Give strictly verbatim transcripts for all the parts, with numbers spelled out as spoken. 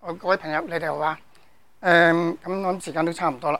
各位朋友，你哋好啊！誒，咁我諗時間都差唔多啦。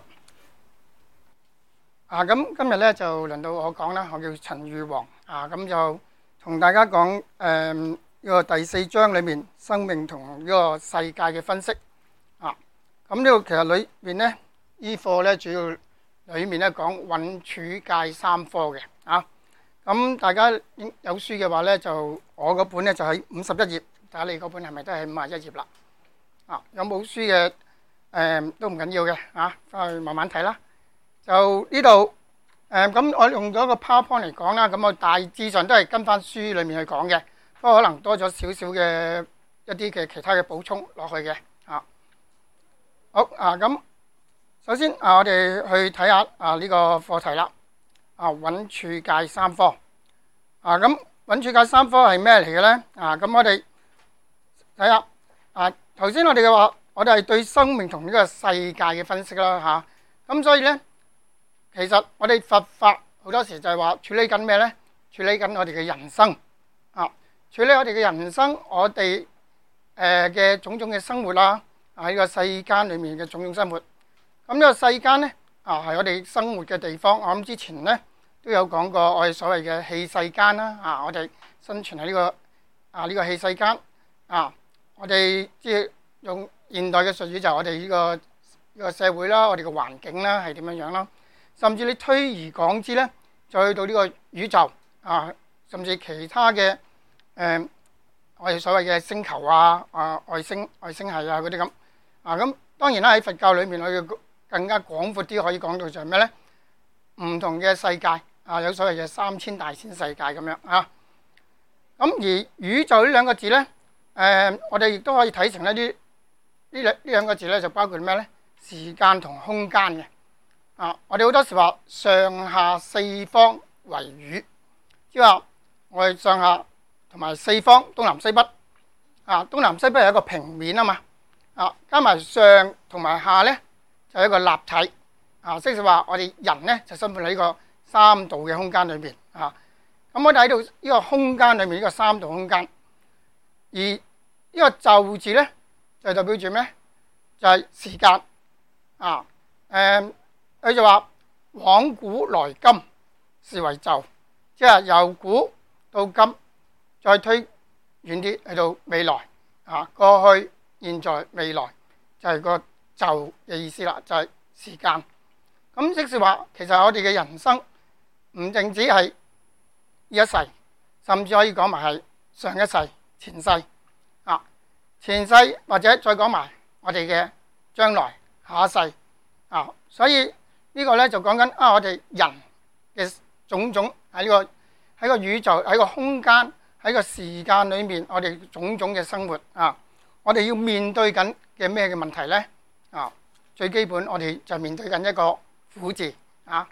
啊，咁今日咧就輪到我講啦。我叫陳裕煌啊，咁就同大家講誒呢個第四章裏面生命同呢個世界嘅分析啊。咁呢個其實裏面咧，呢課咧主要裏面咧講韻柱界三科嘅啊。咁大家有書嘅話咧，就我嗰本咧就喺五十一頁，睇下你嗰本係咪都係五十一頁啦？啊，有冇書嘅誒、嗯、都唔緊要嘅嚇，翻去慢慢睇啦。就呢度誒咁，我用咗個 PowerPoint 嚟講啦。咁我大致上都係跟翻書裡面去講嘅，不過可能多咗少少嘅一啲嘅其他嘅補充落去嘅嚇。好啊，咁首先啊，我哋去睇下啊呢個課題啦。啊，韻柱界三科啊，咁韻柱界三科係咩嚟嘅咧？啊，咁我哋睇下啊。頭先我哋嘅話，我哋係對生命同呢個世界嘅分析啦嚇。咁所以咧，其實我哋佛法好多時就係話處理緊咩咧？處理緊我哋嘅人生啊，處理我哋嘅人生，我哋誒嘅種種嘅生活啦，喺呢個世間裏面嘅種種生活。咁呢個世間咧啊，係我哋生活嘅地方。我諗之前咧都有講過，我哋所謂嘅器世間啦啊，我哋生存喺呢個啊呢個器世間啊。我哋即係用現代嘅術語，就係我哋呢個呢個社會啦，我哋嘅環境啦，係點樣樣啦？甚至你推而廣之咧，就去到呢個宇宙啊，甚至其他嘅誒、呃，我哋所謂嘅星球啊、啊外星、外星系啊嗰啲咁啊。咁當然啦，喺佛教裏面，我哋更加廣闊啲可以講到就係咩咧？唔同嘅世界啊，有所謂嘅三千大千世界咁樣啊。咁而宇宙呢兩個字咧？誒、呃，我哋亦都可以睇成一啲呢兩呢兩個字咧，就包括咩咧？時間同空間嘅啊！我哋好多時話上下四方為宇，即係話我哋上下同埋四方東南西北啊，東南西北係一個平面啊嘛啊，加埋上同埋下咧就係一個立體啊，即係話我哋人咧就生活喺呢個三度嘅空間裏邊啊。咁我哋喺度呢個空間裏面呢個三度空間。而呢個就字咧，就代表住咩？就係、是、時間啊！誒、嗯，佢就話往古來今是為就，即係由古到今，再推遠啲去到未來啊！過去、現在、未來就係個就嘅意思啦，就係、是、時間。咁即係話，其實我哋嘅人生唔淨止係呢一世，甚至可以講埋係上一世。前世啊，前世或者再講埋我哋嘅將來下一世啊，所以呢個咧就講緊啊，我哋人嘅種種喺呢個喺個宇宙喺個空間喺個時間裏面，我哋種種嘅生活啊，我哋要面對緊嘅咩嘅問題咧啊？最基本我哋就面對緊一個苦字啊。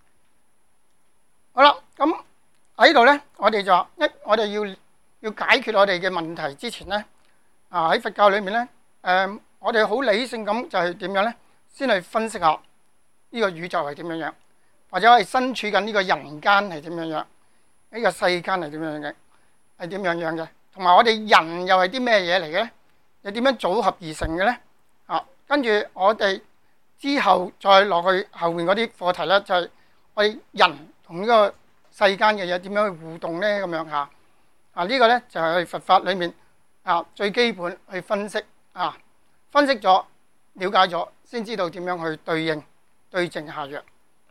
好啦，咁喺度咧，我哋就一我哋要。要解決我哋嘅問題之前咧，啊喺佛教裏面咧，誒、呃、我哋好理性咁就係點樣咧？先去分析下呢個宇宙係點樣樣，或者我哋身處緊呢個人間係點樣樣，呢、這個世間係點樣樣嘅，係點樣樣嘅，同埋我哋人又係啲咩嘢嚟嘅咧？又點樣組合而成嘅咧？啊，跟住我哋之後再落去後面嗰啲課題咧，就係、是、我哋人同呢個世間嘅嘢點樣去互動咧？咁樣嚇。啊！呢、這個咧就係、是、佛法裏面啊最基本去分析啊，分析咗、了解咗，先知道點樣去對應、對症下藥。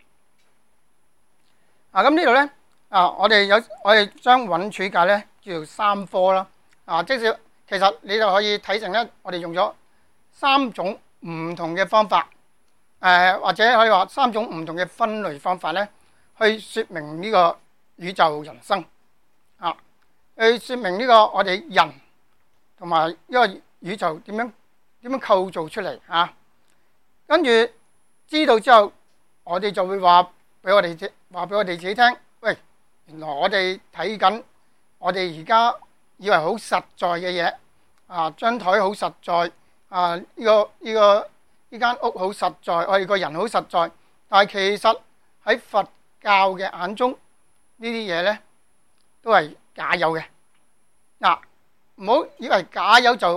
啊！咁呢度咧啊，我哋有我哋將韻柱界咧叫做三科啦。啊，即使其實你就可以睇成咧，我哋用咗三種唔同嘅方法，誒、啊、或者可以話三種唔同嘅分類方法咧，去説明呢個宇宙人生啊。去説明呢個我哋人同埋呢個宇宙點樣點樣構造出嚟啊？跟住知道之後，我哋就會話俾我哋知，話俾我哋自己聽。喂，原來我哋睇緊，我哋而家以為好實在嘅嘢啊，張台好實在啊，呢個呢個呢間屋好實在，我哋個人好實在，但係其實喺佛教嘅眼中，呢啲嘢咧都係假有嘅。嗱，唔好以為假有就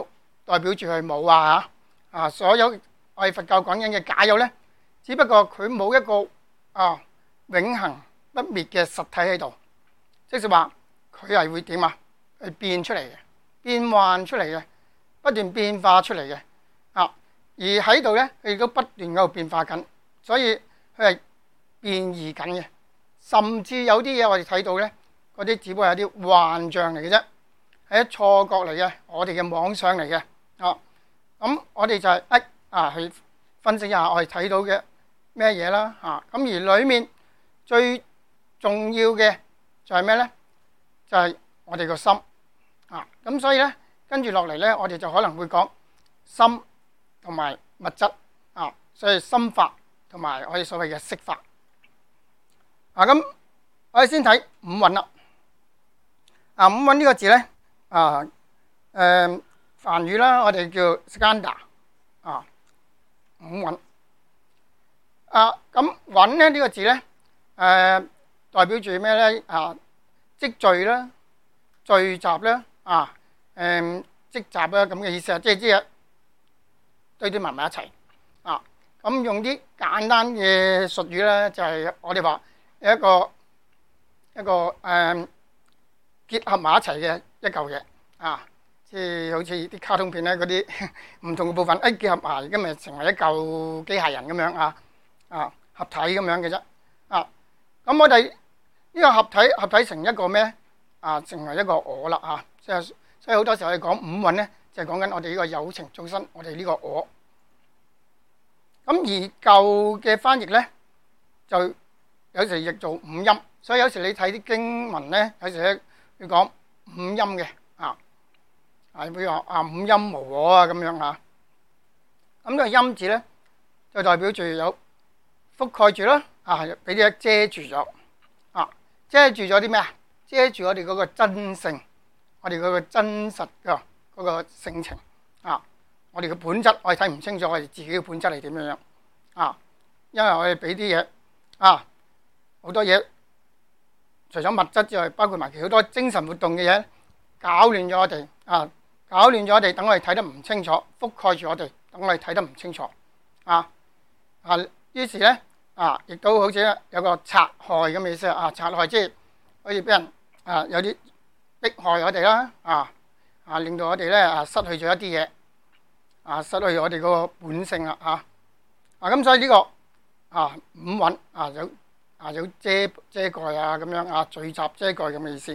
代表住佢冇啊嚇啊！所有我哋佛教講緊嘅假有咧，只不過佢冇一個啊永恆不滅嘅實體喺度，即是話佢係會點啊？係變出嚟嘅，變幻出嚟嘅，不斷變化出嚟嘅啊！而喺度咧，佢亦都不斷喺度變化緊，所以佢係變異緊嘅。甚至有啲嘢我哋睇到咧，嗰啲只不過係啲幻象嚟嘅啫，係一錯覺嚟嘅，我哋嘅妄想嚟嘅啊！咁我哋就係一啊去分析一下我哋睇到嘅咩嘢啦嚇。咁而裡面最重要嘅就係咩咧？就係我哋個心啊！咁所以咧，跟住落嚟咧，我哋就可能會講心同埋物質啊，所以心法同埋我哋所謂嘅色法啊。咁我哋先睇五蘊啦。啊，五蘊呢個字咧啊，誒梵語啦，我哋叫 skandha 啊，五蘊啊。咁蘊咧呢個字咧誒代表住咩咧？啊，積聚啦、聚集啦啊、誒積集啦咁嘅意思啊，即係啲嘢堆堆埋埋一齊啊。咁用啲簡單嘅術語咧，就係我哋話有一個一個誒結合埋一齊嘅一嚿嘢啊，即係好似啲卡通片咧嗰啲唔同嘅部分一結合埋，咁咪成為一嚿機械人咁樣啊啊合體咁樣嘅啫啊。咁我哋呢個合體合體成一個咩啊？成為一個我啦啊！即係所以好多時候我哋講五蘊咧，就係講緊我哋呢個有情眾生，我哋呢個我。咁而舊嘅翻譯咧，就有時譯做五陰，所以有時你睇啲經文咧，有時咧要講五陰嘅啊，啊比如話啊五陰無我啊咁樣嚇。咁呢個陰字咧，就代表住有覆蓋住啦，啊俾啲嘢遮住咗啊，遮住咗啲咩啊？遮住我哋嗰個真性，我哋嗰個真實嘅嗰個性情啊，我哋嘅本質，我哋睇唔清楚我哋自己嘅本質係點樣樣啊，因為我哋俾啲嘢啊，好多嘢，除咗物質之外，包括埋其好多精神活動嘅嘢，搞亂咗我哋啊，搞亂咗我哋，等我哋睇得唔清楚，覆蓋住我哋，等我哋睇得唔清楚啊啊，於是咧啊，亦都好似有個賊害咁嘅意思啊，賊害即係好似俾人。啊！有啲迫害我哋啦，啊啊，令到我哋咧啊失去咗一啲嘢，啊失去我哋嗰個本性啦，嚇啊！咁所以呢個啊五蘊啊有啊有遮遮蓋啊咁樣啊聚集遮蓋咁嘅意思。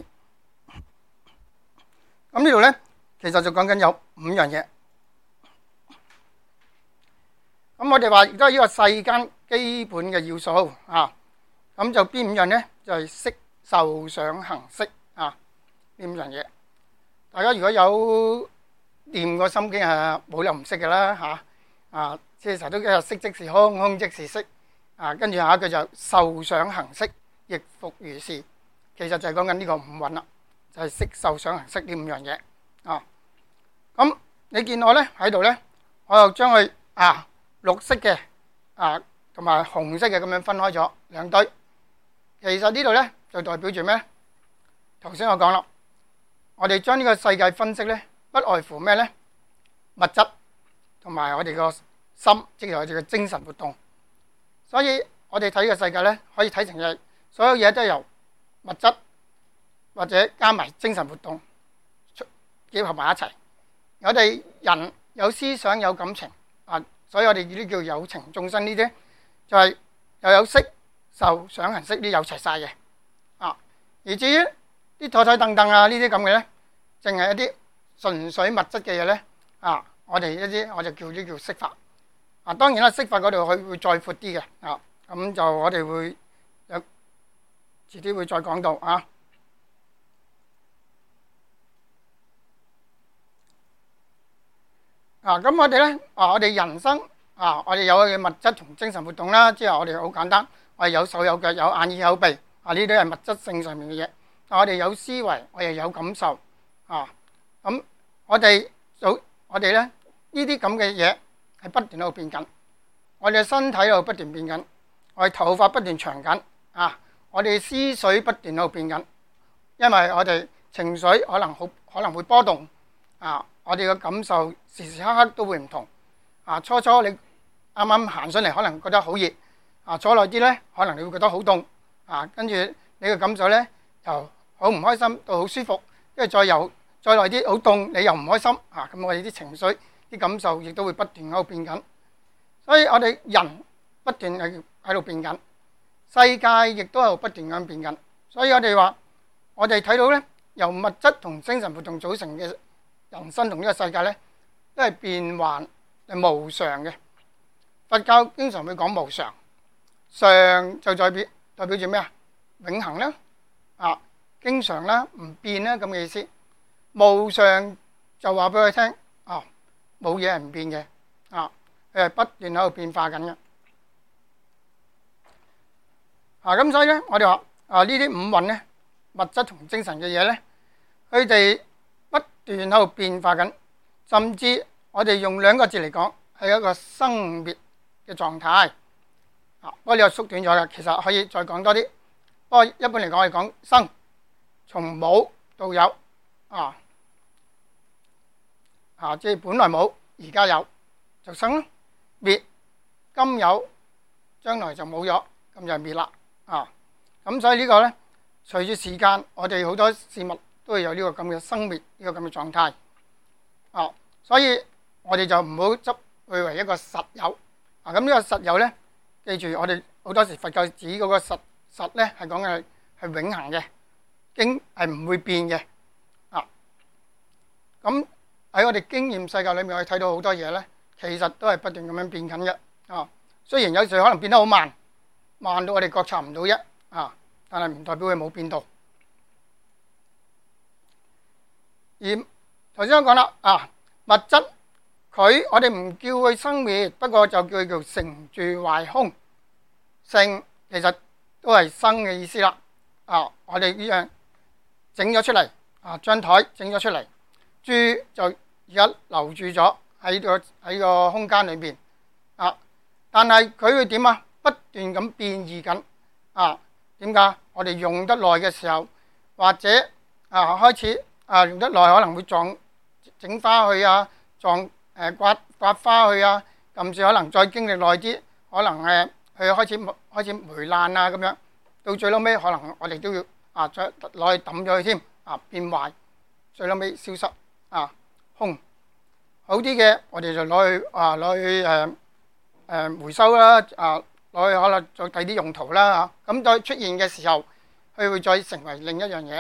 咁呢度咧其實就講緊有五樣嘢。咁我哋話亦都係呢個世間基本嘅要素啊。咁就邊五樣咧？就係色。受想行識啊，呢五樣嘢，大家如果有念過心經係冇理由唔識嘅啦嚇啊！即係成日都講色即是空，空即是色啊。跟住下一句就受想行識，亦復如是。其實就係講緊呢個五蘊啦，就係色受想行識呢五樣嘢啊。咁你見我咧喺度咧，我又將佢啊綠色嘅啊同埋紅色嘅咁樣分開咗兩堆。其實呢度咧。就代表住咩？頭先我講啦，我哋將呢個世界分析咧，不外乎咩咧？物質同埋我哋個心，即係我哋嘅精神活動。所以我哋睇呢個世界咧，可以睇成係所有嘢都係由物質或者加埋精神活動結合埋一齊。我哋人有思想有感情啊，所以我哋呢啲叫有情眾生。呢啲就係又有色受想行識，呢有齊晒嘅。而至於啲台台凳凳啊，呢啲咁嘅咧，淨係一啲純粹物質嘅嘢咧，啊，我哋一啲我就叫呢叫色法。啊，當然啦，色法嗰度佢會再闊啲嘅，啊，咁就我哋會有遲啲會再講到啊。啊，咁我哋咧，啊，我哋人生啊，我哋有嘅物質同精神活動啦，即係我哋好簡單，我哋有手有腳有眼耳口鼻。啊！呢啲係物質性上面嘅嘢，我哋有思維，我哋有感受啊。咁我哋做我哋咧，呢啲咁嘅嘢係不斷喺度變緊。我哋嘅身體喺度不斷變緊，我哋頭髮不斷長緊啊！我哋思緒不斷喺度變緊，因為我哋情緒可能好可能會波動啊！ 我哋嘅感受時時刻刻都會唔同。啊，初初你啱啱行上嚟，可能覺得好熱，啊，坐耐啲咧，可能你會覺得好凍，啊，跟住你嘅感受咧就好唔開心到好舒服，跟住再又再耐啲好凍，你又唔開心，啊，咁我哋啲情緒、啲感受亦都會不斷喺度變緊。所以我哋人不斷係喺度變緊，世界亦都係不斷咁變緊。所以我哋話，我哋睇到咧，由物質同精神活動組成嘅人生同呢個世界咧，都係變幻係無常嘅。佛教經常會講無常，常就代表代表住咩啊？永恆啦，啊，經常啦，唔變啦咁嘅意思。無常就話俾佢聽，啊，冇嘢係唔變嘅，啊，佢係不斷喺度變化緊嘅。啊，咁所以咧，我哋話啊，呢啲五蘊咧，物質同精神嘅嘢咧，佢哋不斷喺度變化緊，甚至我哋用兩個字嚟講，係一個生滅嘅狀態。啊，不過呢個縮短咗嘅，其實可以再講多啲。不過一般嚟講，我哋講生，從冇到有，啊，啊，即係本來冇，而家有，就生咯。滅，今有，將來就冇咗，咁就滅啦。啊，咁所以呢個咧，隨住時間，我哋好多事物都會有呢個咁嘅生滅呢個咁嘅狀態。啊，所以我哋就唔好執佢為一個實有。啊，咁呢個實有咧，記住我哋好多時佛教指嗰個實實咧，係講嘅係永恆嘅，經係唔會變嘅。啊，咁喺我哋經驗世界裏面，我哋睇到好多嘢咧，其實都係不斷咁樣變緊嘅。啊，雖然有時可能變得好慢。慢到我哋覺察唔到啫，啊！但係唔代表佢冇變到。而頭先我講啦，啊，物質佢我哋唔叫佢生滅，不過就叫佢叫成住壞空。成其實都係生嘅意思啦。啊，我哋呢樣整咗出嚟，啊，張台整咗出嚟，住就而家留住咗喺個喺個空間裏邊。啊，但係佢會點啊？不斷咁變異緊，啊，點解？我哋用得耐嘅時候，或者啊開始啊用得耐，可能會撞整花去啊，撞誒、呃、刮刮花去啊，甚至可能再經歷耐啲，可能誒佢開始開始霉爛啊咁樣，到最撈尾可能我哋都要啊再攞去抌咗佢添，啊變壞，最撈尾消失啊空。好啲嘅我哋就攞去啊攞去誒誒、呃、回收啦啊。我可能再第啲用途啦嚇，咁再出現嘅時候，佢會再成為另一樣嘢。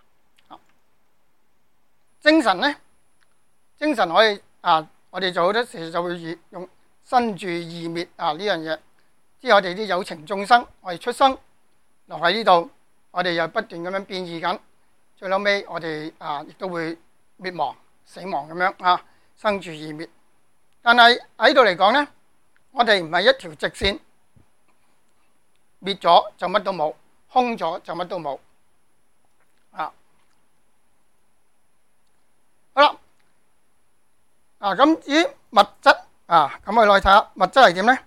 精神咧，精神可以啊，我哋就好多時就會用生住異滅啊呢樣嘢，即係我哋啲有情眾生，我哋出生留喺呢度，我哋又不斷咁樣變異緊，最後尾我哋啊亦都會滅亡、死亡咁樣啊，生住異滅。但係喺度嚟講咧，我哋唔係一條直線。滅咗就乜都冇，空咗就乜都冇。啊，好啦，啊咁至於物質啊，咁我哋落去睇下物質係點咧？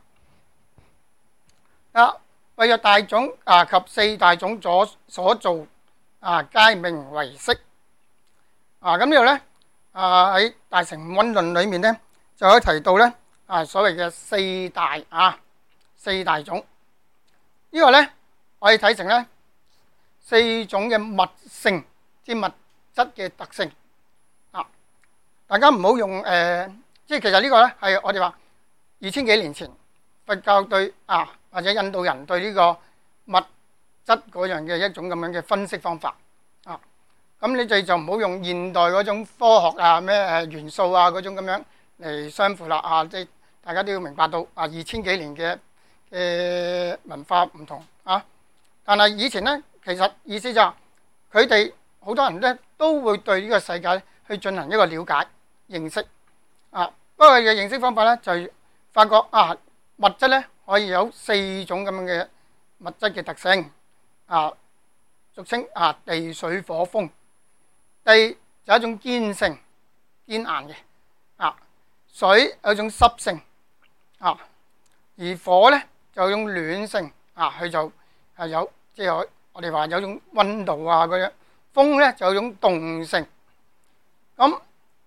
啊，為咗大種啊及四大種所所造啊，皆名為色。啊，咁呢度咧啊喺《大乘五蘊論》裏面咧，就可以提到咧啊所謂嘅四大啊四大種。呢個咧，我哋睇成咧四種嘅物性，即物質嘅特性啊！大家唔好用誒，即係其實呢個咧係我哋話二千幾年前佛教對啊，或者印度人對呢個物質嗰樣嘅一種咁樣嘅分析方法啊。咁你哋就唔好用現代嗰種科學啊咩誒元素啊嗰種咁樣嚟相符啦啊！即係大家都要明白到啊，二千幾年嘅。嘅文化唔同啊，但係以前咧，其實意思就係佢哋好多人咧都會對呢個世界去進行一個了解認識啊。不過佢嘅認識方法咧就係發覺啊，物質咧可以有四種咁樣嘅物質嘅特性啊，俗稱啊地水火風。地就係一種堅性堅硬嘅啊，水有一種濕性啊，而火咧就有種暖性啊，佢就係有即係我我哋話有種溫度啊嗰樣。風咧就有種動性。咁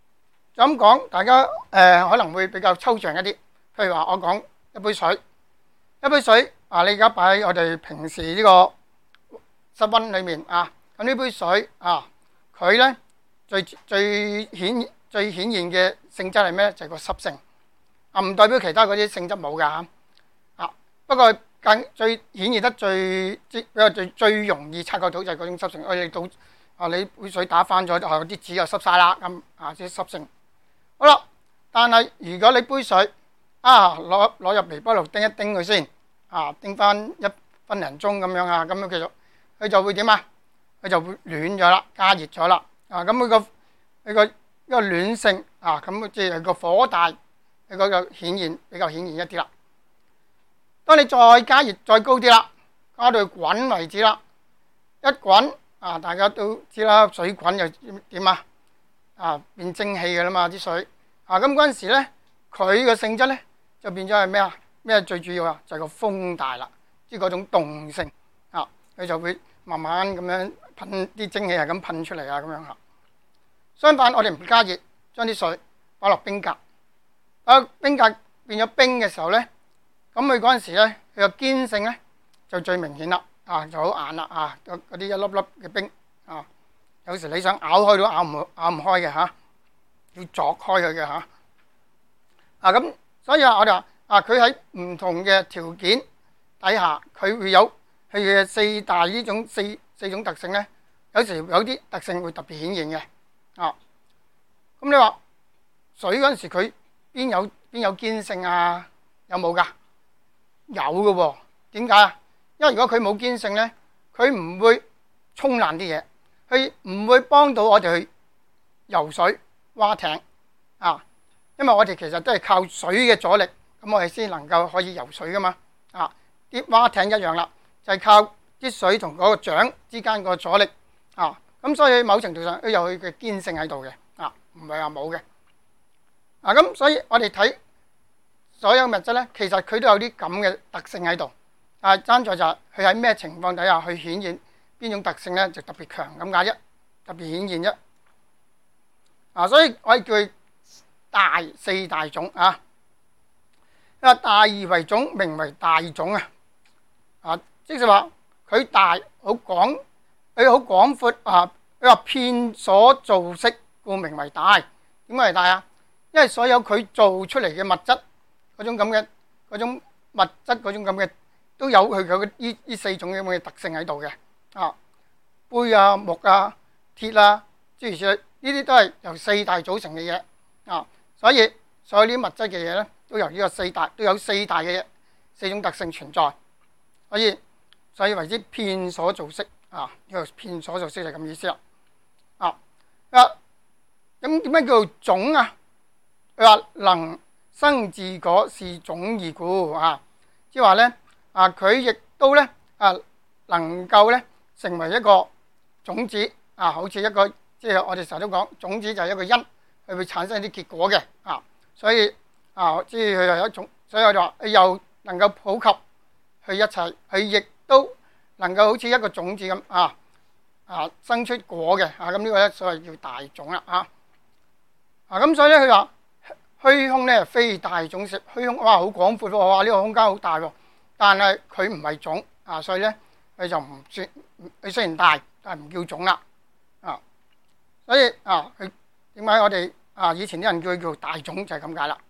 就咁講，大家誒、呃、可能會比較抽象一啲。譬如話，我講一杯水，一杯水啊，你而家擺喺我哋平時呢個室溫裏面啊，咁呢杯水啊，佢咧最最顯最顯現嘅性質係咩？就係、是、個濕性啊，唔代表其他嗰啲性質冇㗎嚇啊。不過更最顯現得最即比較最最容易察覺到就係嗰種濕性。我哋倒啊，你杯水打翻咗，啊啲紙又濕晒啦咁啊，啲濕性。好啦，但係如果你杯水啊攞攞入微波爐叮一叮佢先啊，叮翻一分零鐘咁樣啊，咁樣其實佢就會點啊？佢就會暖咗啦，加熱咗啦啊！咁佢個佢個一個暖性啊，咁即係個火大，佢嗰個顯現比較顯現一啲啦。當你再加熱再高啲啦，加到滾為止啦，一滾啊，大家都知啦，水滾又點啊？啊變蒸氣嘅啦嘛啲水啊，咁嗰陣時咧，佢嘅性質咧就變咗係咩啊？咩最主要啊？就係個風大啦，即係嗰種動性啊，佢就會慢慢咁樣噴啲蒸氣係咁噴出嚟啊，咁樣嚇。相反，我哋唔加熱，將啲水擺落冰格，啊冰格變咗冰嘅時候咧，咁佢嗰陣時咧，佢個堅性咧就最明顯啦，啊就好硬啦啊，嗰啲一粒粒嘅冰啊，有時你想咬開都咬唔咬唔開嘅嚇，要鑿開佢嘅嚇。啊咁，所以啊，我哋話啊，佢喺唔同嘅條件底下，佢會有佢嘅四大呢種四四種特性咧。有時有啲特性會特別顯現嘅啊。咁你話水嗰陣時，佢邊有邊有堅性啊？有冇㗎？有嘅喎。點解啊？因為如果佢冇堅性咧，佢唔會沖爛啲嘢，佢唔會幫到我哋去游水、划艇啊。因為我哋其實都係靠水嘅阻力，咁我哋先能夠可以游水噶嘛。啊，啲划艇一樣啦，就係靠啲水同嗰個槳之間個阻力啊。咁所以某程度上都有佢嘅堅性喺度嘅，啊，唔係話冇嘅。啊，咁所以我哋睇所有物質咧，其實佢都有啲咁嘅特性喺度。啊，爭在就係佢喺咩情況底下去顯現邊種特性咧，就特別強咁解啫，特別顯現啫。啊，所以我哋叫佢大四大種啊，啊大而為種，名為大種啊。啊，即係話佢大好廣，佢好廣闊啊。佢話遍所造色，故名為大。點解係大啊？因為所有佢做出嚟嘅物質嗰種咁嘅嗰種物質嗰種咁嘅都有佢嘅呢呢四種咁嘅特性喺度嘅啊。杯啊、木啊、鐵啊，諸如此類，呢啲都係由四大組成嘅嘢啊。所以所有啲物質嘅嘢咧，都由呢個四大都有四大嘅四種特性存在。所以所以為之遍所造色啊，呢個遍所造色就係咁意思啦。啊啊，咁點解叫做種啊？佢話能生自果，是種義故啊。即係話咧啊，佢亦都咧啊，能夠咧成為一個種子啊，好似一個即係我哋成日都講種子就係一個因。佢會產生一啲結果嘅啊，所以啊，即係佢係一種，所以我就話佢又能夠普及佢一切，佢亦都能夠好似一個種子咁啊啊生出果嘅啊，咁呢個咧所謂叫大種啦啊啊咁，所以咧佢話虛空咧非大種攝，虛空哇好廣闊喎，哇呢個空間好大喎，但係佢唔係種啊，所以咧佢就唔算，佢雖然大，但係唔叫種啦啊，所以啊佢。點解我哋啊以前啲人叫佢叫大種就係咁解啦。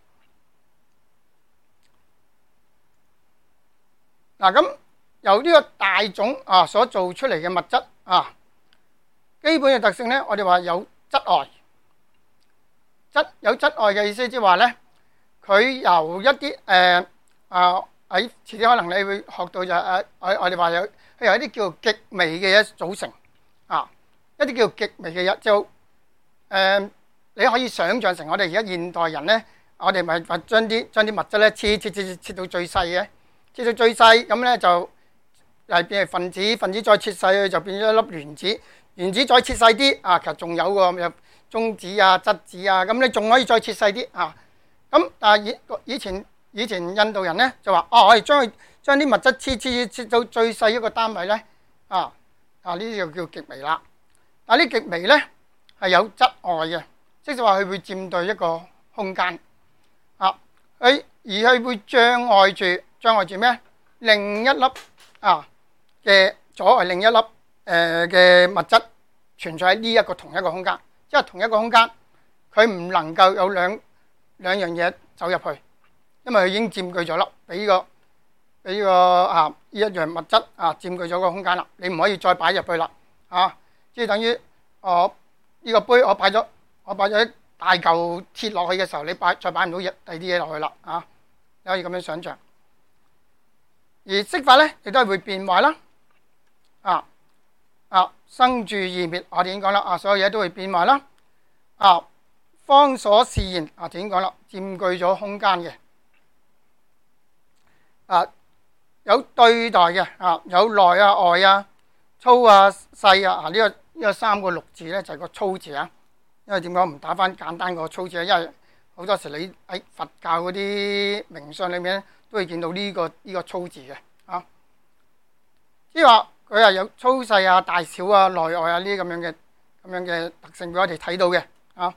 嗱咁由呢個大種啊所做出嚟嘅物質啊，基本嘅特性咧，我哋話有質礙。質有質礙嘅意思即係話咧，佢由一啲誒啊喺遲啲可能你會學到就係誒我我哋話有佢由一啲叫做極微嘅嘢組成啊，一啲叫做極微嘅嘢就。誒、呃，你可以想像成我哋而家現代人咧，我哋咪話將啲將啲物質咧切切切切切到最細嘅，切到最細咁咧就係變成分子，分子再切細佢就變咗一粒原子，原子再切細啲啊，其實仲有個有中子啊、質子啊，咁你仲可以再切細啲啊。咁但係以以前以前印度人咧就話哦，我哋將佢將啲物質切切切到最細一個單位咧啊啊，呢啲就叫極微啦。但係呢極微咧係有質礙嘅即係話佢會佔據一個空間啊，佢而佢會障礙住障礙住咩？另一粒啊嘅阻礙另一粒誒嘅物質存在喺呢一個同一個空間，即係同一個空間，佢唔能夠有兩兩樣嘢走入去，因為佢已經佔據咗粒，俾呢個俾呢個啊呢一樣物質啊佔據咗個空間啦，你唔可以再擺入去啦啊！即係等於我呢個杯我擺咗我擺咗大嚿鐵落去嘅時候，你擺再擺唔到嘢第二啲嘢落去啦啊！你可以咁樣想象。而色法咧，亦都係會變壞啦，啊啊生住異滅，我哋已經講啦，啊所有嘢都會變壞啦，啊方所示現，啊點講啦，佔據咗空間嘅，啊有對待嘅，啊有內啊外啊粗啊細啊，啊呢個呢個三個六字咧就係個粗字啊，因為點講唔打翻簡單個粗字啊，因為好多時你喺佛教嗰啲名相裏面咧，都會見到呢個呢個粗字嘅，啊，即係話佢係有粗細啊、大小啊、內外啊呢啲咁樣嘅咁樣嘅特性俾我哋睇到嘅，啊，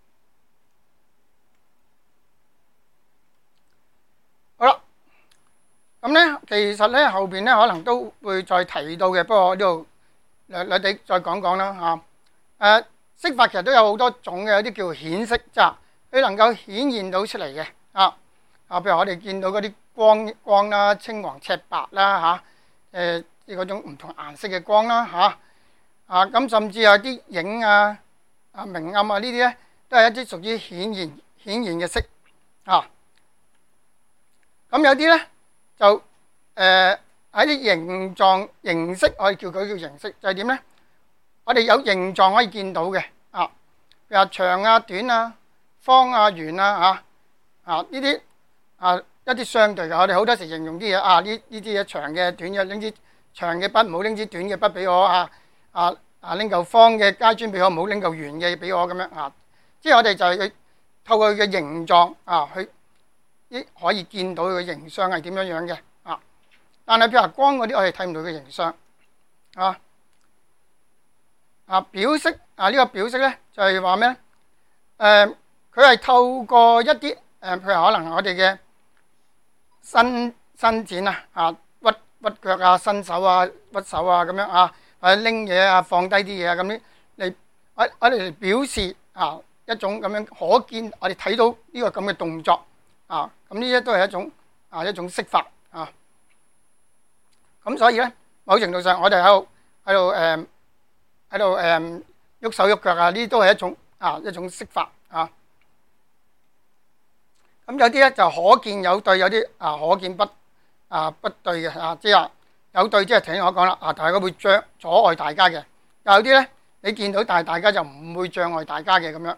好啦，咁咧其實咧後邊咧可能都會再提到嘅，不過呢度略略地再講講啦，嚇，誒色法其實都有好多種嘅，有啲叫顯色，即係佢能夠顯現到出嚟嘅，啊。啊，譬如我哋見到嗰啲光光啦、青黃赤白啦嚇，誒即係嗰種唔同顏色嘅光啦嚇，啊咁甚至有啲影啊、啊明暗啊呢啲咧，都係一啲屬於顯現顯現嘅色啊。咁有啲咧就誒喺啲形狀形式，我哋叫佢叫形式，就係點咧？我哋有形狀可以見到嘅啊，譬如話長啊、短啊、方啊、圓啊嚇，啊呢啲。啊，一啲相對嘅，我哋好多時形容啲嘢啊，呢呢啲嘢長嘅、短嘅，拎支長嘅筆，唔好拎支短嘅筆俾我啊！啊啊，拎嚿方嘅階磚俾我，唔好拎嚿圓嘅俾我咁樣啊！即係我哋就係透過佢嘅形狀啊，去啲可以見到佢嘅形相係點樣樣嘅啊。但係譬如話光嗰啲，我哋睇唔到佢嘅形相啊。啊，表色啊，呢個表色咧就係話咩咧？誒，佢係透過一啲誒，譬如可能我哋嘅伸伸展啊，啊屈屈腳啊，伸手啊，屈手啊，咁樣啊，或者拎嘢啊，放低啲嘢啊，咁啲嚟我我哋嚟表示啊一種咁樣可見，我哋睇到呢個咁嘅動作啊，咁呢啲都係一種啊一種色法啊。咁所以咧，某程度上我哋喺度喺度誒喺度誒喐手喐腳啊，呢啲都係一種啊一種色法啊。咁有啲咧就可見有對，有啲啊可見不啊不對嘅啊，即係有對，即係頭先我講啦啊，大家會障阻礙大家嘅；有啲咧你見到，但係大家就唔會障礙大家嘅咁樣。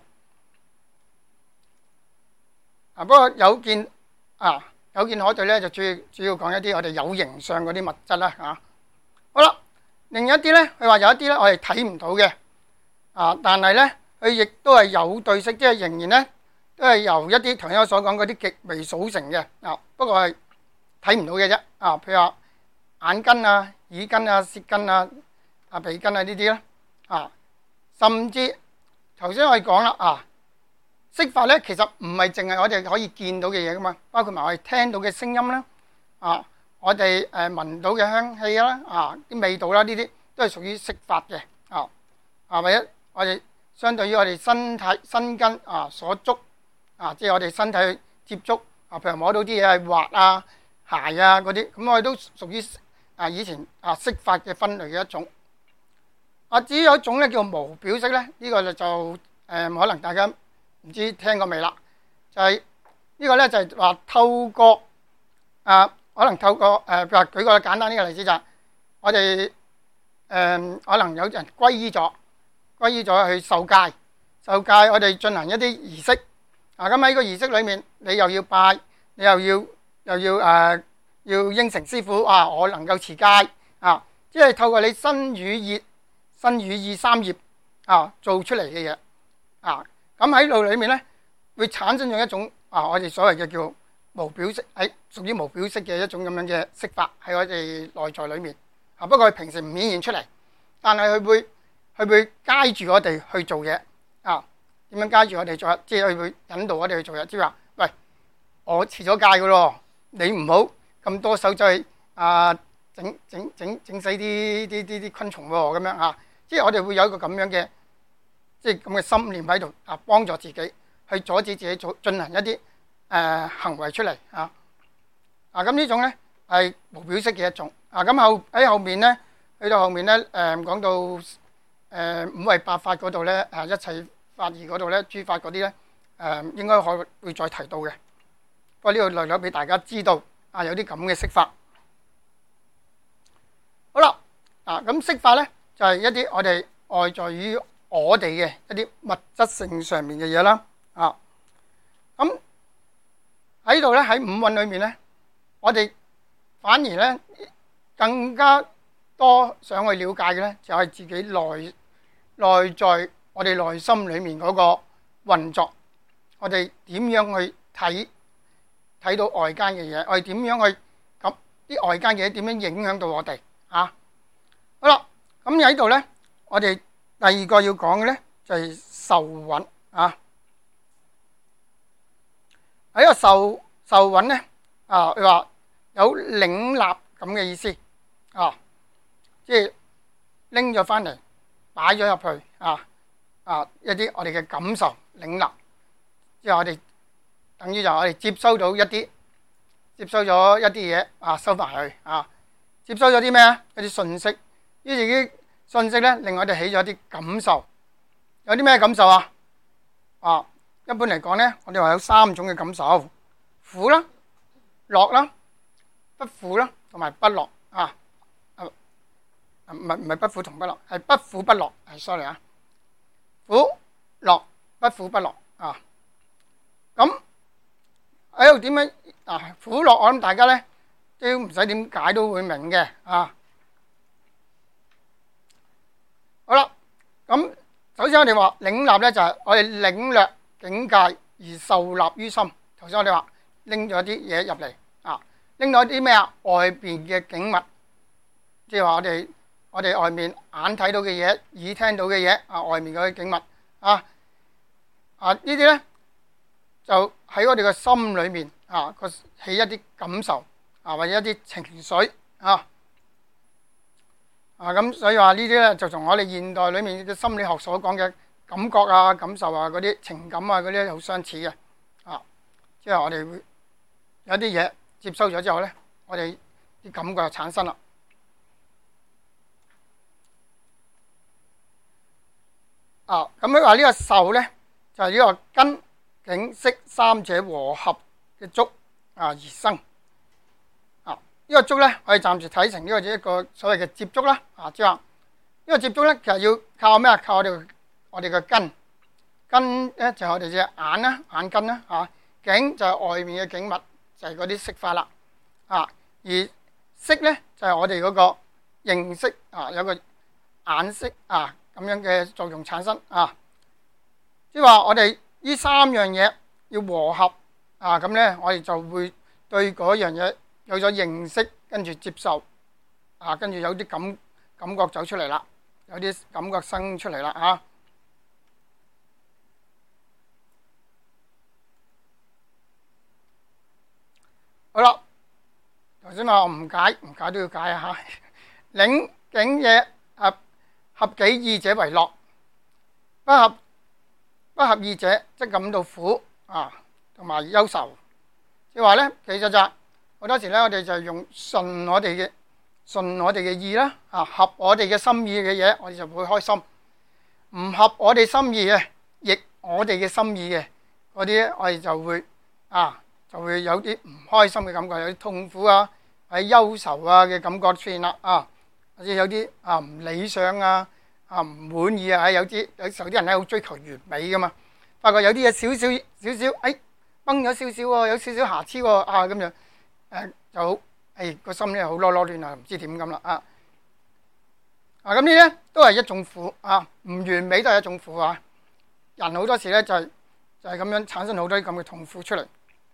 啊，不過有見啊有見可對咧，就主要主要講一啲我哋有形相嗰啲物質啦嚇。好啦，另一啲咧，佢話有一啲咧我哋睇唔到嘅啊，但係咧佢亦都係有對色，即係仍然咧。都係由一啲頭先我所講嗰啲極微組成嘅啊，不過係睇唔到嘅啫啊，譬如話眼根啊、耳根啊、舌根啊、啊鼻根啊呢啲咧啊，甚至頭先我哋講啦啊，色法咧其實唔係淨係我哋可以見到嘅嘢噶嘛，包括埋我哋聽到嘅聲音啦啊，我哋誒聞到嘅香氣啦啊，啲味道啦，呢啲都係屬於色法嘅啊啊，或者我哋相對於我哋身體身根啊所觸。啊，即係我哋身體去接觸啊，譬如摸到啲嘢係滑啊、鞋啊嗰啲，咁我哋都屬於啊以前啊色法嘅分類嘅一種。啊，至於有一種咧叫無表色咧，呢、這個就就誒、呃、可能大家唔知聽過未啦？就係、是、呢個咧就係、是、話透過啊，可能透過誒、呃，譬如話舉個簡單啲嘅例子就係、是、我哋誒、呃、可能有人皈依咗，皈依咗去受戒，受戒我哋進行一啲儀式。啊！咁喺個儀式裏面，你又要拜，你又要又要誒、呃、要應承師傅啊！我能夠持戒啊！即係透過你身語意、身語意三業啊做出嚟嘅嘢啊！咁喺度裏面咧，會產生咗一種啊，我哋所謂嘅叫無表色，喺屬於無表色嘅一種咁樣嘅色法喺我哋內在裏面啊。不過佢平時唔顯現出嚟，但係佢會佢會街住我哋去做嘢啊！ 點樣加住我哋做日，即係佢會引導我哋去做日，即係話，喂，我遲咗戒噶咯，你唔好咁多手再啊整整整整死啲啲啲啲昆蟲喎，咁樣嚇。即係我哋會有一個咁樣嘅，即係咁嘅心念喺度啊，幫助自己去阻止自己做進行一啲誒、呃、行為出嚟嚇。啊，咁呢種咧係無表式嘅一種啊。咁後喺後面咧，去到後面咧誒講到誒五位八法嗰度咧，啊一切法義嗰度咧，諸法嗰啲咧誒應該可會再提到嘅。不過呢度略略俾大家知道啊，有啲咁嘅釋法。好啦，啊咁釋法咧。就係一啲我哋外在於我哋嘅一啲物質性上面嘅嘢啦，啊，咁喺度咧喺五蘊裏面咧，我哋反而咧更加多想去了解嘅咧，就係自己內內在我哋內心裏面嗰個運作，我哋點樣去睇睇到外間嘅嘢，我哋點樣去咁啲外間嘅嘢點樣影響到我哋啊？好啦。咁喺度咧，我哋第二個要講嘅咧就係受蘊啊。喺個受受蘊咧啊，佢話有領納咁嘅意思啊，即係拎咗翻嚟擺咗入去啊啊一啲我哋嘅感受領納，即係我哋等於就我哋接收到一啲接收咗一啲嘢啊，收埋去啊，接收咗啲咩啊？一啲信息。呢啲信息咧，令我哋起咗啲感受。有啲咩感受啊？啊，一般嚟講咧，我哋話有三種嘅感受：苦啦、樂啦、不苦啦，同埋不樂啊。啊，唔係唔係不苦同不樂，係不苦不樂。係 sorry 啊，苦、樂、不苦不樂啊。咁喺度點樣啊？苦樂我諗大家咧都唔使點解都會明嘅啊。好啦，咁首先我哋話領納咧，就係我哋領略境界而受納於心。頭先我哋話拎咗啲嘢入嚟啊，拎咗啲咩啊？外邊嘅景物，即係話我哋我哋外面眼睇到嘅嘢、耳聽到嘅嘢啊，外面嗰啲景物啊啊呢啲咧就喺我哋嘅心裏面啊，個起一啲感受啊，或者一啲情緒啊。啊，咁所以話呢啲咧就同我哋現代裏面嘅心理學所講嘅感覺啊、感受啊、嗰啲情感啊嗰啲好相似嘅，啊，即係我哋會有啲嘢接收咗之後咧，我哋啲感覺就產生啦。啊，咁佢話呢個受咧就係呢個根、境、識三者和合嘅觸啊而生。呢個觸咧，我哋暫時睇成呢個一個所謂嘅接觸啦，啊，即係話呢個接觸咧，其實要靠咩啊？靠我哋我哋嘅根，根咧就係我哋隻眼啦，眼根啦，啊，境就係外面嘅景物，就係嗰啲色法啦，啊，而識咧就係我哋嗰個認識啊，有個眼識啊咁樣嘅作用產生啊，即係話我哋呢三樣嘢要和合啊，咁咧我哋就會對嗰樣嘢有咗認識，跟住接受，啊，跟住有啲感感覺走出嚟啦，有啲感覺生出嚟啦，啊，好啦，頭先話我唔解，唔解都要解啊嚇。領境嘢合合己意者為樂，不合不合意者即感到苦啊，同埋憂愁。即係話咧，其實就係好多時咧，我哋就用順我哋嘅順我哋嘅意啦，啊，合我哋嘅心意嘅嘢，我哋就會開心；唔合我哋心意嘅，逆我哋嘅心意嘅嗰啲，我哋就會啊，就會有啲唔開心嘅感覺，有啲痛苦啊，喺憂愁啊嘅感覺出現啦，啊，或者有啲啊唔理想啊，啊唔滿意啊，有啲有時候啲人咧好追求完美噶嘛，發覺有啲嘢少少少少，誒崩咗少少喎，有少少瑕疵喎，啊咁樣。誒就好，誒個心咧好囉囉攣啊，唔知點咁啦啊！啊咁呢咧都係一種苦啊，唔完美都係一種苦啊！人好多時咧就係就係咁樣產生好多咁嘅痛苦出嚟。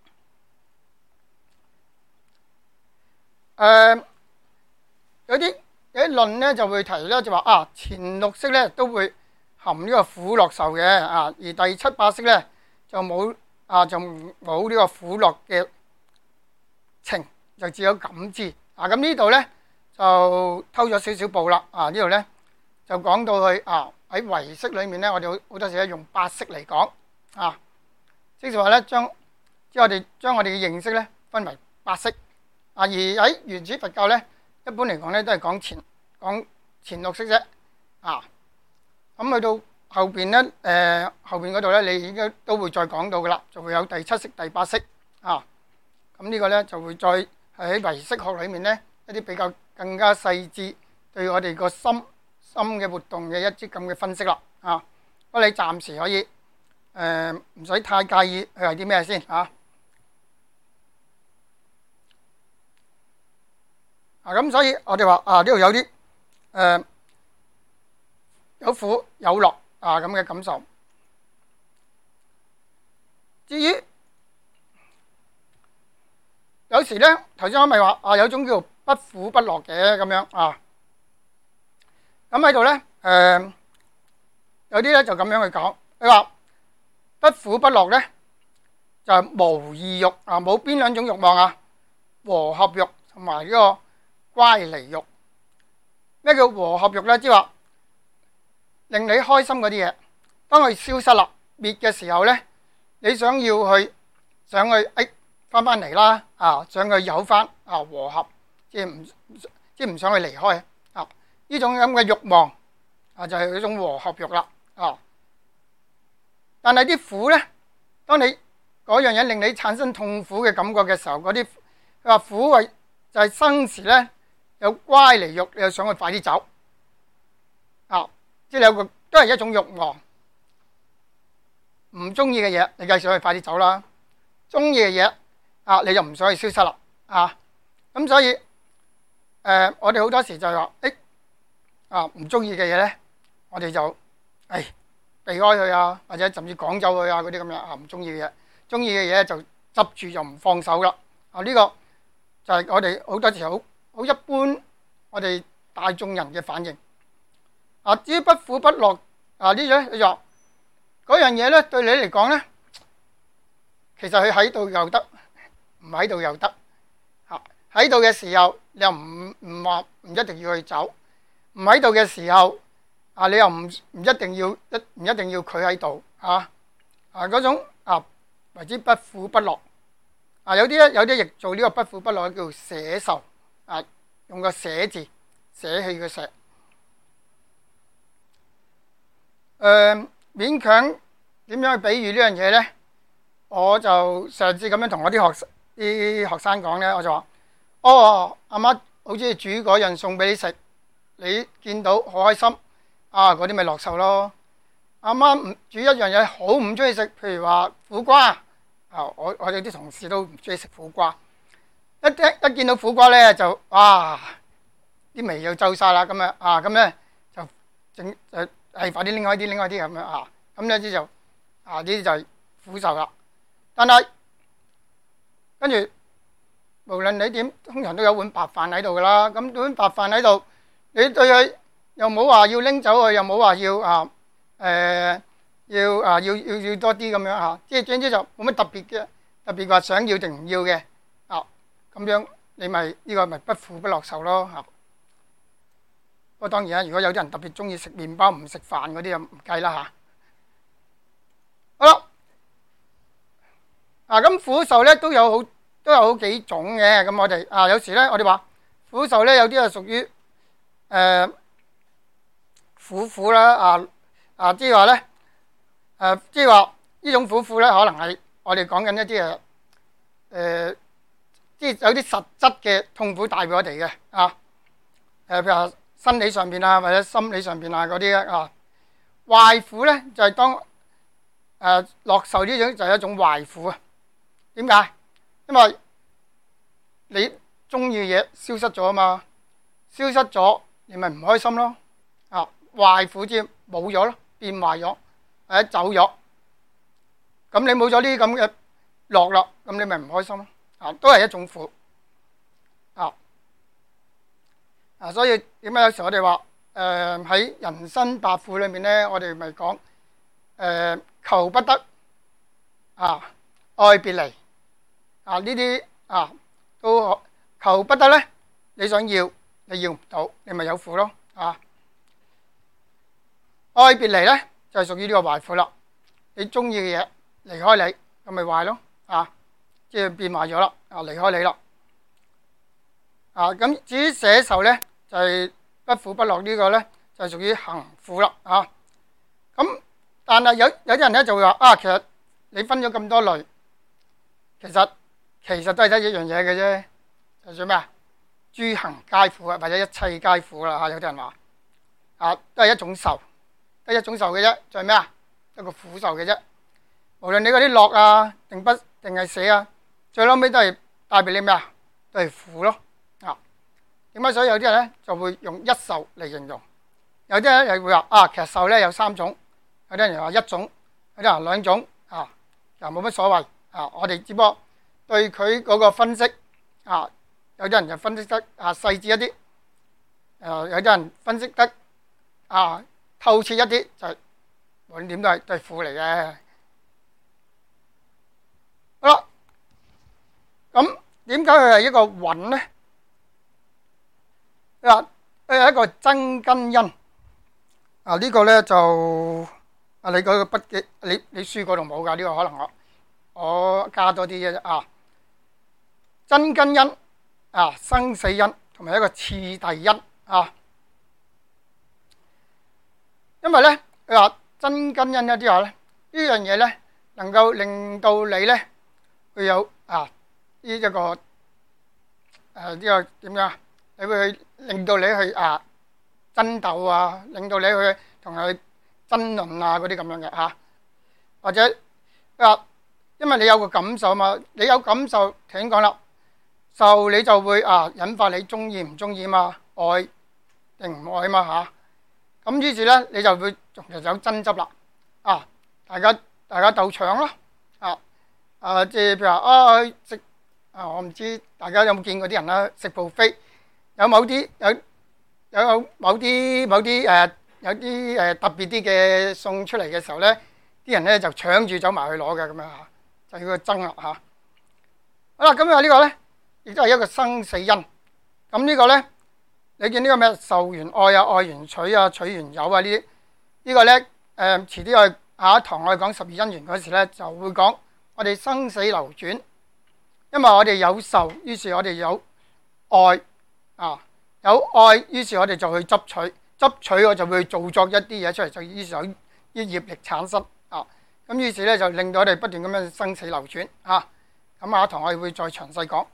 誒有啲有啲論咧就會提咧就話啊，前六識咧都會含呢個苦樂受嘅啊，而第七八識咧就冇啊，就冇呢個苦樂嘅情，就只有感知啊。咁呢度咧就偷咗少少步啦啊！呢度咧就講到去啊喺唯識裏面咧，我哋好好多時咧用八識嚟講啊，即係話咧將即係我哋將我哋嘅認識咧分為八識啊，而喺原始佛教咧一般嚟講咧都係講前講前六識啫啊。咁去到後邊咧，誒後邊嗰度咧，你應該都會再講到噶啦，就會有第七識、第八識啊。咁呢個咧就會再係喺唯識學裏面咧一啲比較更加細緻對我哋個心心嘅活動嘅一啲咁嘅分析啦啊。不過你暫時可以誒唔使太介意佢係啲咩先啊。啊咁，所以我哋話啊呢度有啲誒有苦有樂啊咁嘅感受。至於有時咧，頭先我咪話啊，有種叫做不苦不樂嘅咁樣啊。咁喺度咧，誒有啲咧就咁樣去講，佢話不苦不樂咧就係無二欲啊，冇邊兩種慾望啊？和合欲同埋呢個乖離欲。咩叫和合欲咧？即係話令你開心嗰啲嘢，當佢消失啦、滅嘅時候咧，你想要去想去誒翻翻嚟啦啊，想去有翻啊和合，即係唔即係唔想去離開啊。呢種咁嘅慾望啊，就係一種和合欲啦啊。但係啲苦咧，當你嗰樣嘢令你產生痛苦嘅感覺嘅時候，嗰啲佢話苦係就係生時咧有乖離欲，你又想去快啲走啊。即係有個都係一種慾望，唔中意嘅嘢，你梗係想去快啲走啦；中意嘅嘢啊，你就唔想去消失啦啊。咁所以誒、呃，我哋好多時就係話誒啊，唔中意嘅嘢咧，我哋就誒、哎、避開佢啊，或者甚至趕走佢啊嗰啲咁樣啊，唔中意嘅嘢，中意嘅嘢就執住就唔放手啦啊。呢、這個就係我哋好多時好好一般，我哋大眾人嘅反應。啊！至於不苦不樂啊，呢樣你話嗰樣嘢咧，對你嚟講咧，其實佢喺度又得，唔喺度又得。嚇喺度嘅時候，你又唔唔話唔一定要去走；唔喺度嘅時候，啊你又唔唔一定要一唔一定要佢喺度嚇啊嗰種啊為之不苦不樂啊。有啲咧有啲譯做呢個不苦不樂叫捨受啊，用個捨字捨棄嘅捨。誒、呃、勉強點樣去比喻呢樣嘢咧？我就上次咁樣同我啲學啲學生講咧，我就話：哦，阿媽好似煮嗰樣餸俾你食，你見到好開心啊！嗰啲咪樂受咯。阿媽唔煮一樣嘢好唔中意食，譬如話苦瓜啊，我我哋啲同事都唔中意食苦瓜。一聽一見到苦瓜咧，就哇啲眉又皺晒啦咁樣啊，咁咧就整誒。係快啲拎開啲，拎開啲咁樣啊！咁呢啲就啊呢啲就係苦受啦。但係跟住無論你點，通常都有碗白飯喺度噶啦。咁碗白飯喺度，你對佢又冇話要拎走佢，又冇話要啊誒要啊要要要多啲咁樣嚇。即係總之就冇乜特別嘅，特別話想要定唔要嘅啊咁樣，你咪呢個咪不苦不樂受咯嚇。不過當然啦，如果有啲人特別中意食麵包唔食飯嗰啲就唔計啦嚇。好啦，啊咁苦受咧都有好都有好幾種嘅。咁我哋啊有時咧我哋話苦受咧有啲係屬於誒苦苦啦啊啊，即係話咧誒，即係話呢種苦苦咧可能係我哋講緊一啲誒誒，即係有啲實質嘅痛苦帶俾我哋嘅啊誒，譬如話生理上邊啊，或者心理上邊啊嗰啲啊，壞苦咧就係、是、當誒樂受呢種就係一種壞苦啊。點解？因為你中意嘅嘢消失咗啊嘛，消失咗你咪唔開心咯啊。壞苦即係冇咗咯，變壞咗或者走咗，咁你冇咗呢啲咁嘅樂啦，咁你咪唔開心咯啊，都係一種苦啊。啊，所以點解有時我哋話誒喺人生百苦裏面咧，我哋咪講誒求不得啊，愛別離啊，呢啲啊都求不得咧，你想要你要唔到，你咪有苦咯啊！愛別離咧就係屬於呢個壞苦啦。你中意嘅嘢離開你，咁咪壞咯啊！即係變壞咗啦啊，離開你啦啊！咁至於捨受咧，就係不苦不樂呢個咧，就係屬於行苦啦啊！咁但係有有啲人咧就會話啊，其實你分咗咁多類，其實其實都係得一樣嘢嘅啫，就算咩啊？諸行皆苦啊，或者一切皆苦啦嚇！有啲人話啊，都係一種受，得一種受嘅啫，就係咩啊？一個苦受嘅啫。無論你嗰啲樂啊，定不定係捨啊，最撈尾都係帶俾你咩啊？都係苦咯啊！點解所以有啲人咧就會用一受嚟形容？有啲人又會話啊，其實受咧有三種，有啲人又話一種，有啲人兩種啊，又冇乜所謂啊！我哋只不過對佢嗰個分析啊，有啲人就分析得啊細緻一啲，誒有啲人分析得啊透徹一啲，就係無論點都係都係苦嚟嘅。好啦，咁點解佢係一個蘊咧？嗱，佢係一個真根因啊！呢個咧就啊，你嗰個筆記，你你書嗰度冇㗎？呢個可能我我加多啲嘅啫啊！真根因啊，生死因同埋一個次第因啊。因為咧，佢話真根因一啲話咧，呢樣嘢咧能夠令到你咧會有啊呢一個誒呢個點樣？你會去令到你去啊爭鬥啊，令到你去同佢爭論啊嗰啲咁樣嘅嚇，或者啊，因為你有個感受嘛，你有感受，頭先講啦，受你就會啊引發你中意唔中意嘛，愛定唔愛嘛嚇，咁於是咧你就會仲有爭執啦，啊大家大家鬥搶啦，啊啊即係譬如話啊食啊，我唔知大家有冇見過啲人啦，食 buffet。有某啲有有某啲某啲誒有啲誒特別啲嘅送出嚟嘅時候咧，啲人咧就搶住走埋去攞嘅咁樣嚇，就要去爭啦嚇。好啦，咁啊呢個咧亦都係一個生死因。咁呢個咧，你見呢個咩受完愛啊，愛完取啊，取完有啊呢啲呢個咧誒，遲啲我下一堂我哋講十二因緣嗰時咧就會講我哋生死流轉，因為我哋有受，於是我哋有愛。啊，有愛，於是我哋就去執取，執取我就會做作一啲嘢出嚟，就於是有啲業力產生啊。咁於是咧就令到我哋不斷咁樣生死流轉啊。咁下一堂我哋會再詳細講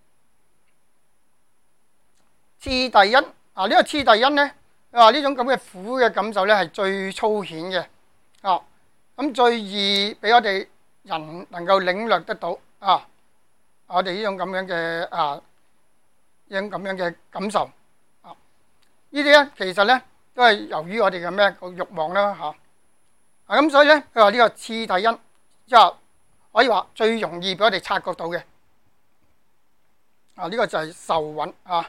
次第因啊。呢個次第因咧，話呢種咁嘅苦嘅感受咧係最粗顯嘅啊。咁最易俾我哋人能夠領略得到啊。我哋呢種咁樣嘅啊。咁樣嘅感受啊，呢啲咧其實咧都係由於我哋嘅咩個慾望啦嚇啊，咁所以咧佢話呢個次第因，即係可以話最容易俾我哋察覺到嘅啊，呢個就係受蘊啊。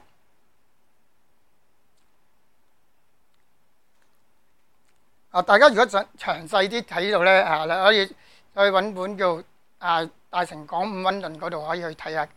啊，大家如果想詳細啲睇到咧啊，你可以去揾本叫啊《大乘講五蘊論》嗰度可以去睇下。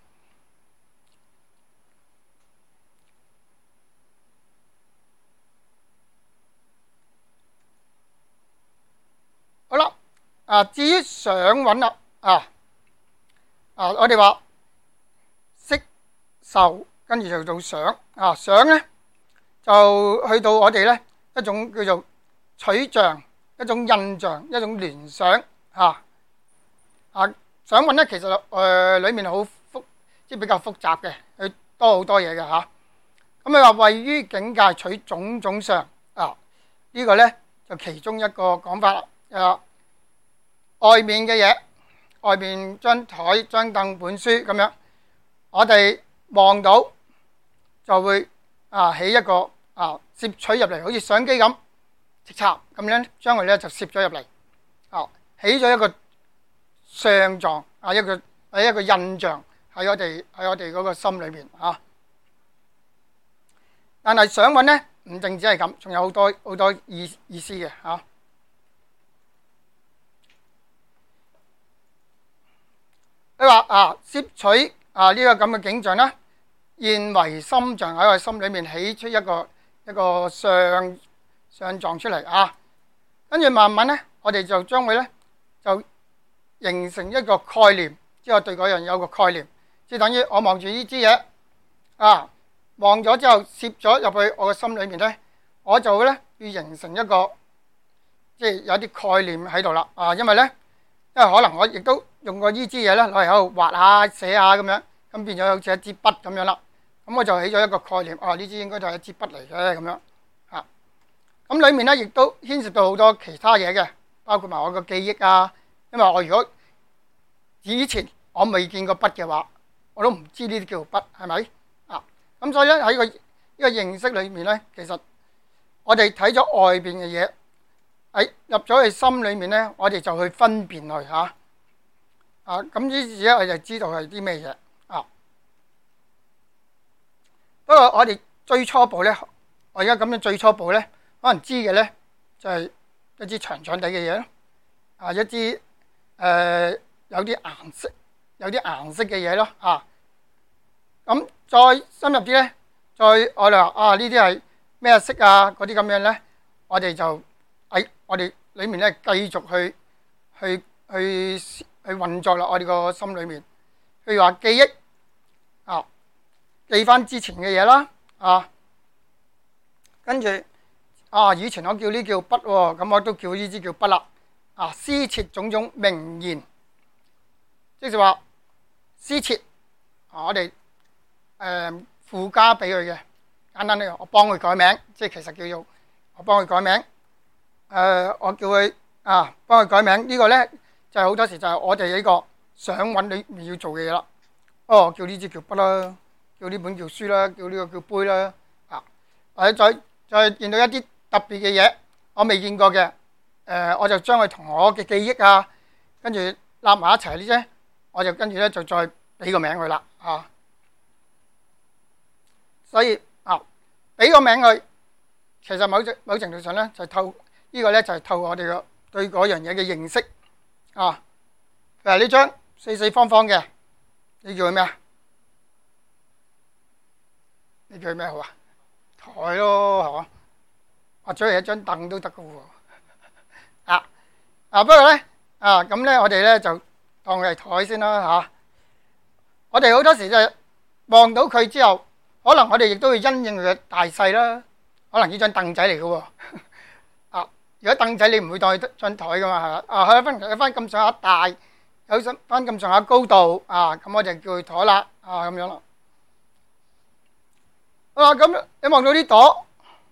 好啦，啊，至於想蘊啦，啊，啊，我哋話色受，跟住就到想，啊，想咧就去到我哋咧一種叫做取像，一種印象，一種聯想，啊，啊，想蘊咧其實誒、呃、裡面好複，即係比較複雜嘅，佢多好多嘢嘅嚇。咁你話位於境界取種種相，啊，這個、呢個咧就其中一個講法啦。啊！外面嘅嘢，外面張台、張凳、本書咁樣，我哋望到就會啊起一個啊攝取入嚟，好似相機咁直插咁樣，將佢咧就攝咗入嚟，啊起咗一個相狀啊，一個係一個印象喺我哋喺我哋嗰個心裏邊啊。但係想蘊咧唔淨止係咁，仲有好多好多意意思嘅嚇。你話啊，攝取啊呢個咁嘅景象啦，現為心像，喺我心裏面起出一個一個相相狀出嚟啊。跟住慢慢咧，我哋就將會咧就形成一個概念，即係我對嗰樣有個概念，即係等於我望住呢支嘢啊，望咗之後攝咗入去我嘅心裏面咧，我就會咧要形成一個即係有啲概念喺度啦啊，因為咧。因為可能我亦都用過呢支嘢咧，攞嚟喺度畫下、寫下咁樣，咁變咗好似一支筆咁樣啦。咁我就起咗一個概念，哦，呢支應該就係一支筆嚟嘅咁樣嚇。咁裡面咧亦都牽涉到好多其他嘢嘅，包括埋我個記憶啊。因為我如果以前我未見過筆嘅話，我都唔知呢啲叫做筆，係咪啊？咁所以咧喺個呢個認識裡面咧，其實我哋睇咗外邊嘅嘢。喺入咗去心裏面咧，我哋就去分辨佢嚇啊！咁於是咧，我就知道係啲咩嘢啊。不過我哋最初步咧，我而家咁樣最初步咧，可能知嘅咧就係一支長長地嘅嘢咯，啊一支誒、呃、有啲顏色有啲顏色嘅嘢咯啊。咁再深入啲咧，再我哋話啊呢啲係咩色啊？嗰啲咁樣咧，我哋就。喺我哋裏面咧，繼續去去去去運作啦。我哋個心裏面，譬如話記憶啊，記翻之前嘅嘢啦啊，跟住啊，以前我叫呢叫筆喎，咁我都叫呢支叫筆啦啊。施設種種名言，即係話施設啊，我哋誒附加俾佢嘅簡單啲，我幫佢改名，即係其實叫做我幫佢改名。誒、呃，我叫佢啊，幫佢改名。這個、呢個咧就係、是、好多時就係我哋呢個想揾裏面要做嘅嘢啦。哦，叫呢支叫筆啦，叫呢本叫書啦，叫呢個叫杯啦。啊，或者再再見到一啲特別嘅嘢，我未見過嘅，誒、呃，我就將佢同我嘅記憶啊，跟住立埋一齊呢啫。我就跟住咧就再俾個名佢啦。啊，所以啊，俾個名佢，其實某程某程度上咧就係、透。呢個咧就係透過我哋個對嗰樣嘢嘅認識啊。譬如呢張四四方方嘅，你叫佢咩啊？你叫佢咩好啊？台咯，係嘛？或者係一張凳都得嘅喎。啊啊，不過咧啊，咁咧我哋咧就當佢係台先啦嚇。我哋好多時就係望到佢之後，可能我哋亦都會因應佢嘅大細啦。可能呢張凳仔嚟嘅喎。如果凳仔你唔會當佢張台噶嘛，係嘛？啊，有翻有翻咁上下大，有翻咁上下高度啊，咁我就叫佢台啦，啊咁樣咯。啊，咁你望到啲朵，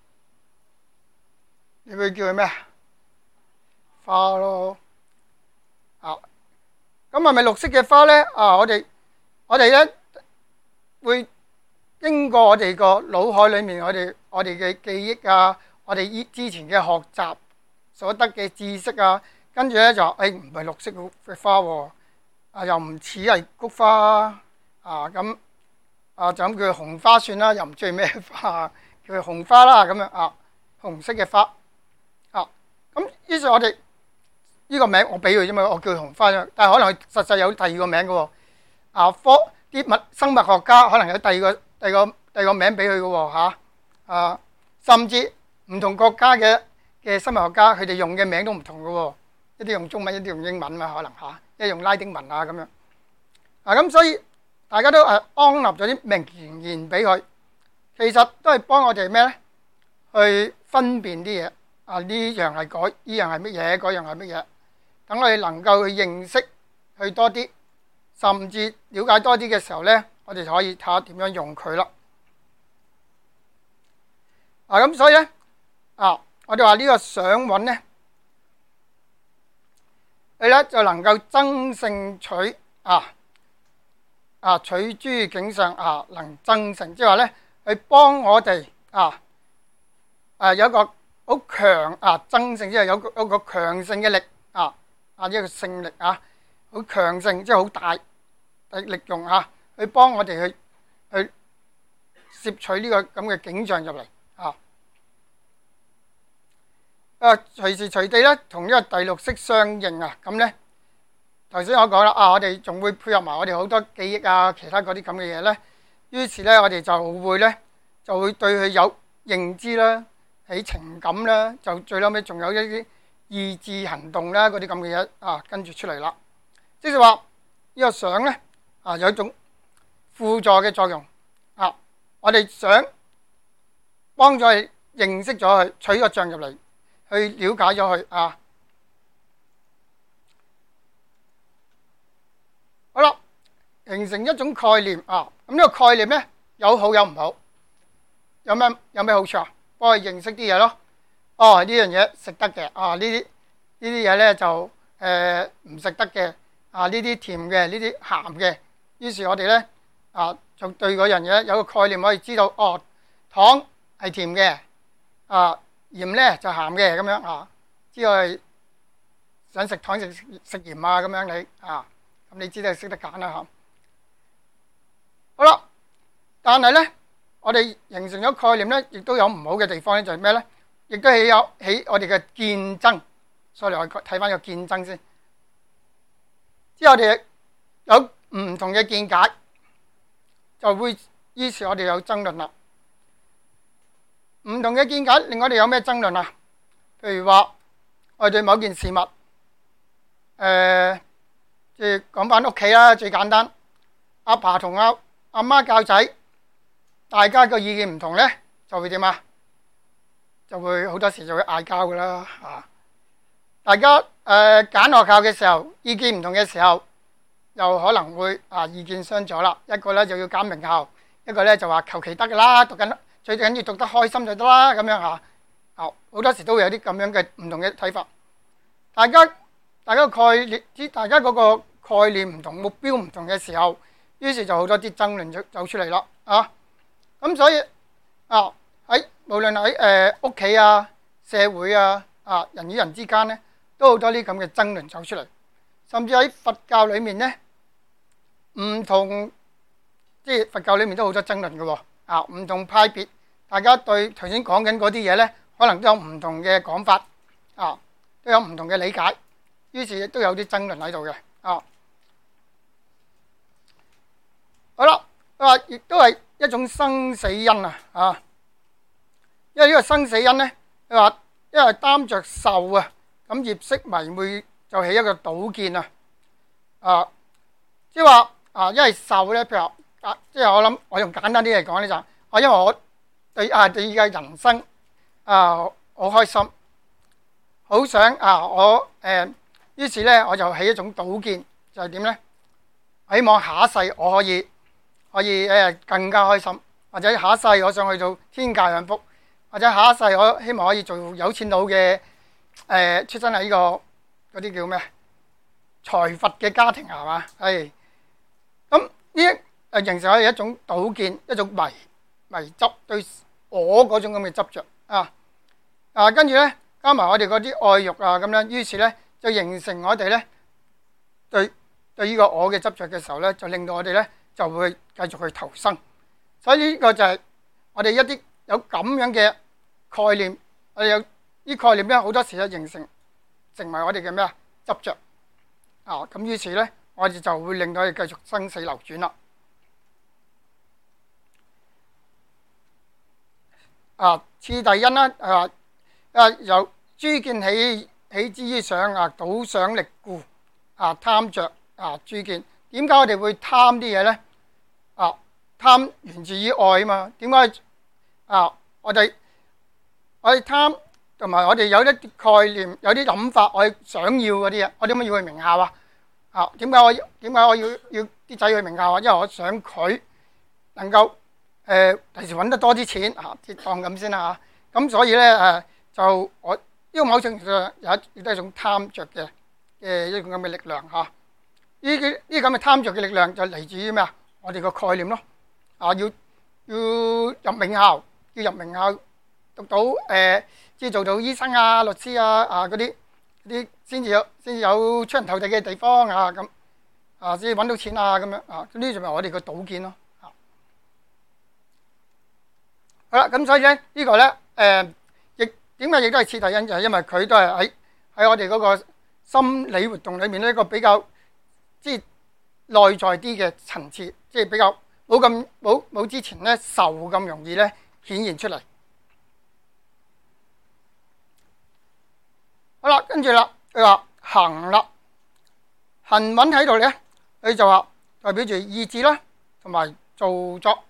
你會叫佢咩？花咯。啊，咁係咪綠色嘅花咧？啊，我哋我哋咧會經過我哋個腦海裡面，我哋我哋嘅記憶啊，我哋依之前嘅學習所得嘅知識啊，跟住咧就誒唔係綠色嘅花喎，啊又唔似係菊花啊，咁啊就咁叫紅花算啦，又唔知係咩花，叫佢紅花啦咁樣啊，紅色嘅花啊，咁於是我哋呢個名我俾佢啫嘛，我叫佢紅花啫，但係可能佢實際有第二個名嘅喎，啊科啲物生物學家可能有第二個第二個第二個名俾佢嘅喎嚇啊，甚至唔同國家嘅嘅生物學家，佢哋用嘅名都唔同嘅喎，一啲用中文，一啲用英文嘛，可能嚇，一用拉丁文啊咁樣。啊咁，所以大家都係安立咗啲名言俾佢，其實都係幫我哋咩咧？去分辨啲嘢啊，呢樣係嗰，呢樣係乜嘢，嗰樣係乜嘢，等我哋能夠去認識去多啲，甚至了解多啲嘅時候咧，我哋就可以睇下點樣用佢啦。啊咁，所以咧啊。我哋話呢個想揾咧，你咧就能夠增勝取啊啊取諸境上啊，能增勝，即係話咧，去幫我哋啊啊有一個好強啊增勝，即係有個有個強盛嘅力啊啊一個勝力啊，好強盛，即係好大力用啊，去幫我哋去去攝取呢個咁嘅景象入嚟啊。 啊隨時隨地咧同呢個第六式相應啊。咁咧頭先我講啦，啊我哋仲會配合埋我哋好多記憶啊，其他嗰啲咁嘅嘢咧。於是咧我哋就會咧就會對佢有認知啦，喺情感啦，就最後尾仲有一啲意志行動啦，嗰啲咁嘅嘢啊跟住出嚟啦。即係話呢個想咧啊有一種輔助嘅作用啊，我哋想幫助佢認識咗佢，取個像入嚟，去了解咗佢啊。好啦，形成一種概念啊。咁呢個概念咧有好有唔好，有咩有咩好處啊？幫佢認識啲嘢咯。哦，呢樣嘢食得嘅，啊呢啲呢啲嘢咧就誒唔食得嘅，啊呢啲甜嘅，呢啲鹹嘅。於是我哋咧啊就對嗰樣嘢有個概念，可以知道哦，糖係甜嘅，啊鹽咧就鹹嘅咁樣啊。知道係想食糖食食鹽啊咁樣你啊，咁你知道識得揀啦嚇。好啦，但係咧，我哋形成咗概念咧，亦都有唔好嘅地方咧，就係咩咧？亦都係有起我哋嘅見爭。所以我睇翻個見爭先，之後我哋有唔同嘅見解，就會於是我哋有爭論啦。唔同嘅見解令我哋有咩爭論啊？譬如話我哋對某件事物，誒即係講翻屋企啦，最簡單，阿爸同阿阿媽教仔，大家個意見唔同咧，就會點啊？就會好多時就會嗌交噶啦啊！大家誒揀學校嘅時候，意見唔同嘅時候，又可能會啊意見相左啦。一個咧就要揀名校，一個咧就話求其得噶啦，讀緊最緊要讀得開心就得啦咁樣嚇。啊，好多時都會有啲咁樣嘅唔同嘅睇法。大家大家概念，之大家嗰個概念唔同，目標唔同嘅時候，於是就好多啲爭論就走出嚟啦。啊，咁所以啊喺無論喺誒屋企啊、社會啊、啊人與人之間咧，都好多啲咁嘅爭論走出嚟。甚至喺佛教裏面咧，唔同即係佛教裏面都好多爭論嘅喎。啊，唔同派別，大家對頭先講緊嗰啲嘢咧，可能都有唔同嘅講法，啊，都有唔同嘅理解，於是亦都有啲爭論喺度嘅。啊，好啦，佢話亦都係一種生死因啊，啊，因為呢個生死因咧，佢話因為擔着受啊，咁業識迷昧就起一個倒見啊，啊，即係話啊，因為受咧，譬如啊，即係我諗，我用簡單啲嚟講咧就係，啊，因為我對啊對而家人生啊好開心，好想啊我誒，於是咧我就起一種倒見，就係點咧？希望下一世我可以可以誒更加開心，或者下一世我想去做天界享福，或者下一世我希望可以做有錢佬嘅誒，出生喺呢個嗰啲叫咩財閥嘅家庭係嘛？係咁呢？誒形成係一種倒見，一種迷迷執對我嗰種咁嘅執着啊啊，跟住咧加埋我哋嗰啲愛欲啊咁樣，於是咧就形成我哋咧對對呢個我嘅執着嘅時候咧，就令到我哋咧就會繼續去投生。所以呢個就係我哋一啲有咁樣嘅概念，我哋有啲概念咧好多時咧形成成為我哋嘅咩啊執着啊，咁於是咧我哋就會令到我哋繼續生死流轉啦。啊，次第因啦，啊啊由諸見起起之於想啊，倒想力故啊，貪着啊諸見。點解我哋會貪啲嘢咧？啊，貪源自於愛啊嘛。點解啊？我哋我哋貪同埋我哋有一啲概念，有啲諗法，我哋想要嗰啲嘢，我點解要去名校啊？啊，點解我點解我要要啲仔去名校啊？因為我想佢能夠。誒，第時揾得多啲錢啊，跌當咁先啦嚇。咁所以咧誒，就我呢個某程度上有一亦都係一種貪着嘅嘅一種咁嘅力量嚇。呢啲呢啲咁嘅貪着嘅力量就嚟自於咩啊？我哋個概念咯。啊，要要入名校，要入名校讀到誒，即係做到醫生啊、律師啊啊嗰啲啲先至有先至有出人頭地嘅地方啊咁啊，先至揾到錢啊咁樣啊。咁呢啲就係我哋個賭見咯。好啦，咁所以咧呢個咧誒，亦點解亦都係次第因？就係因為佢都係喺喺我哋嗰個心理活動裏面呢一個比較即係內在啲嘅層次，即係比較冇咁冇冇之前咧受咁容易咧顯現出嚟。好啦，跟住啦，佢話行啦，行文喺度咧，佢就話代表住意志啦，同埋造作。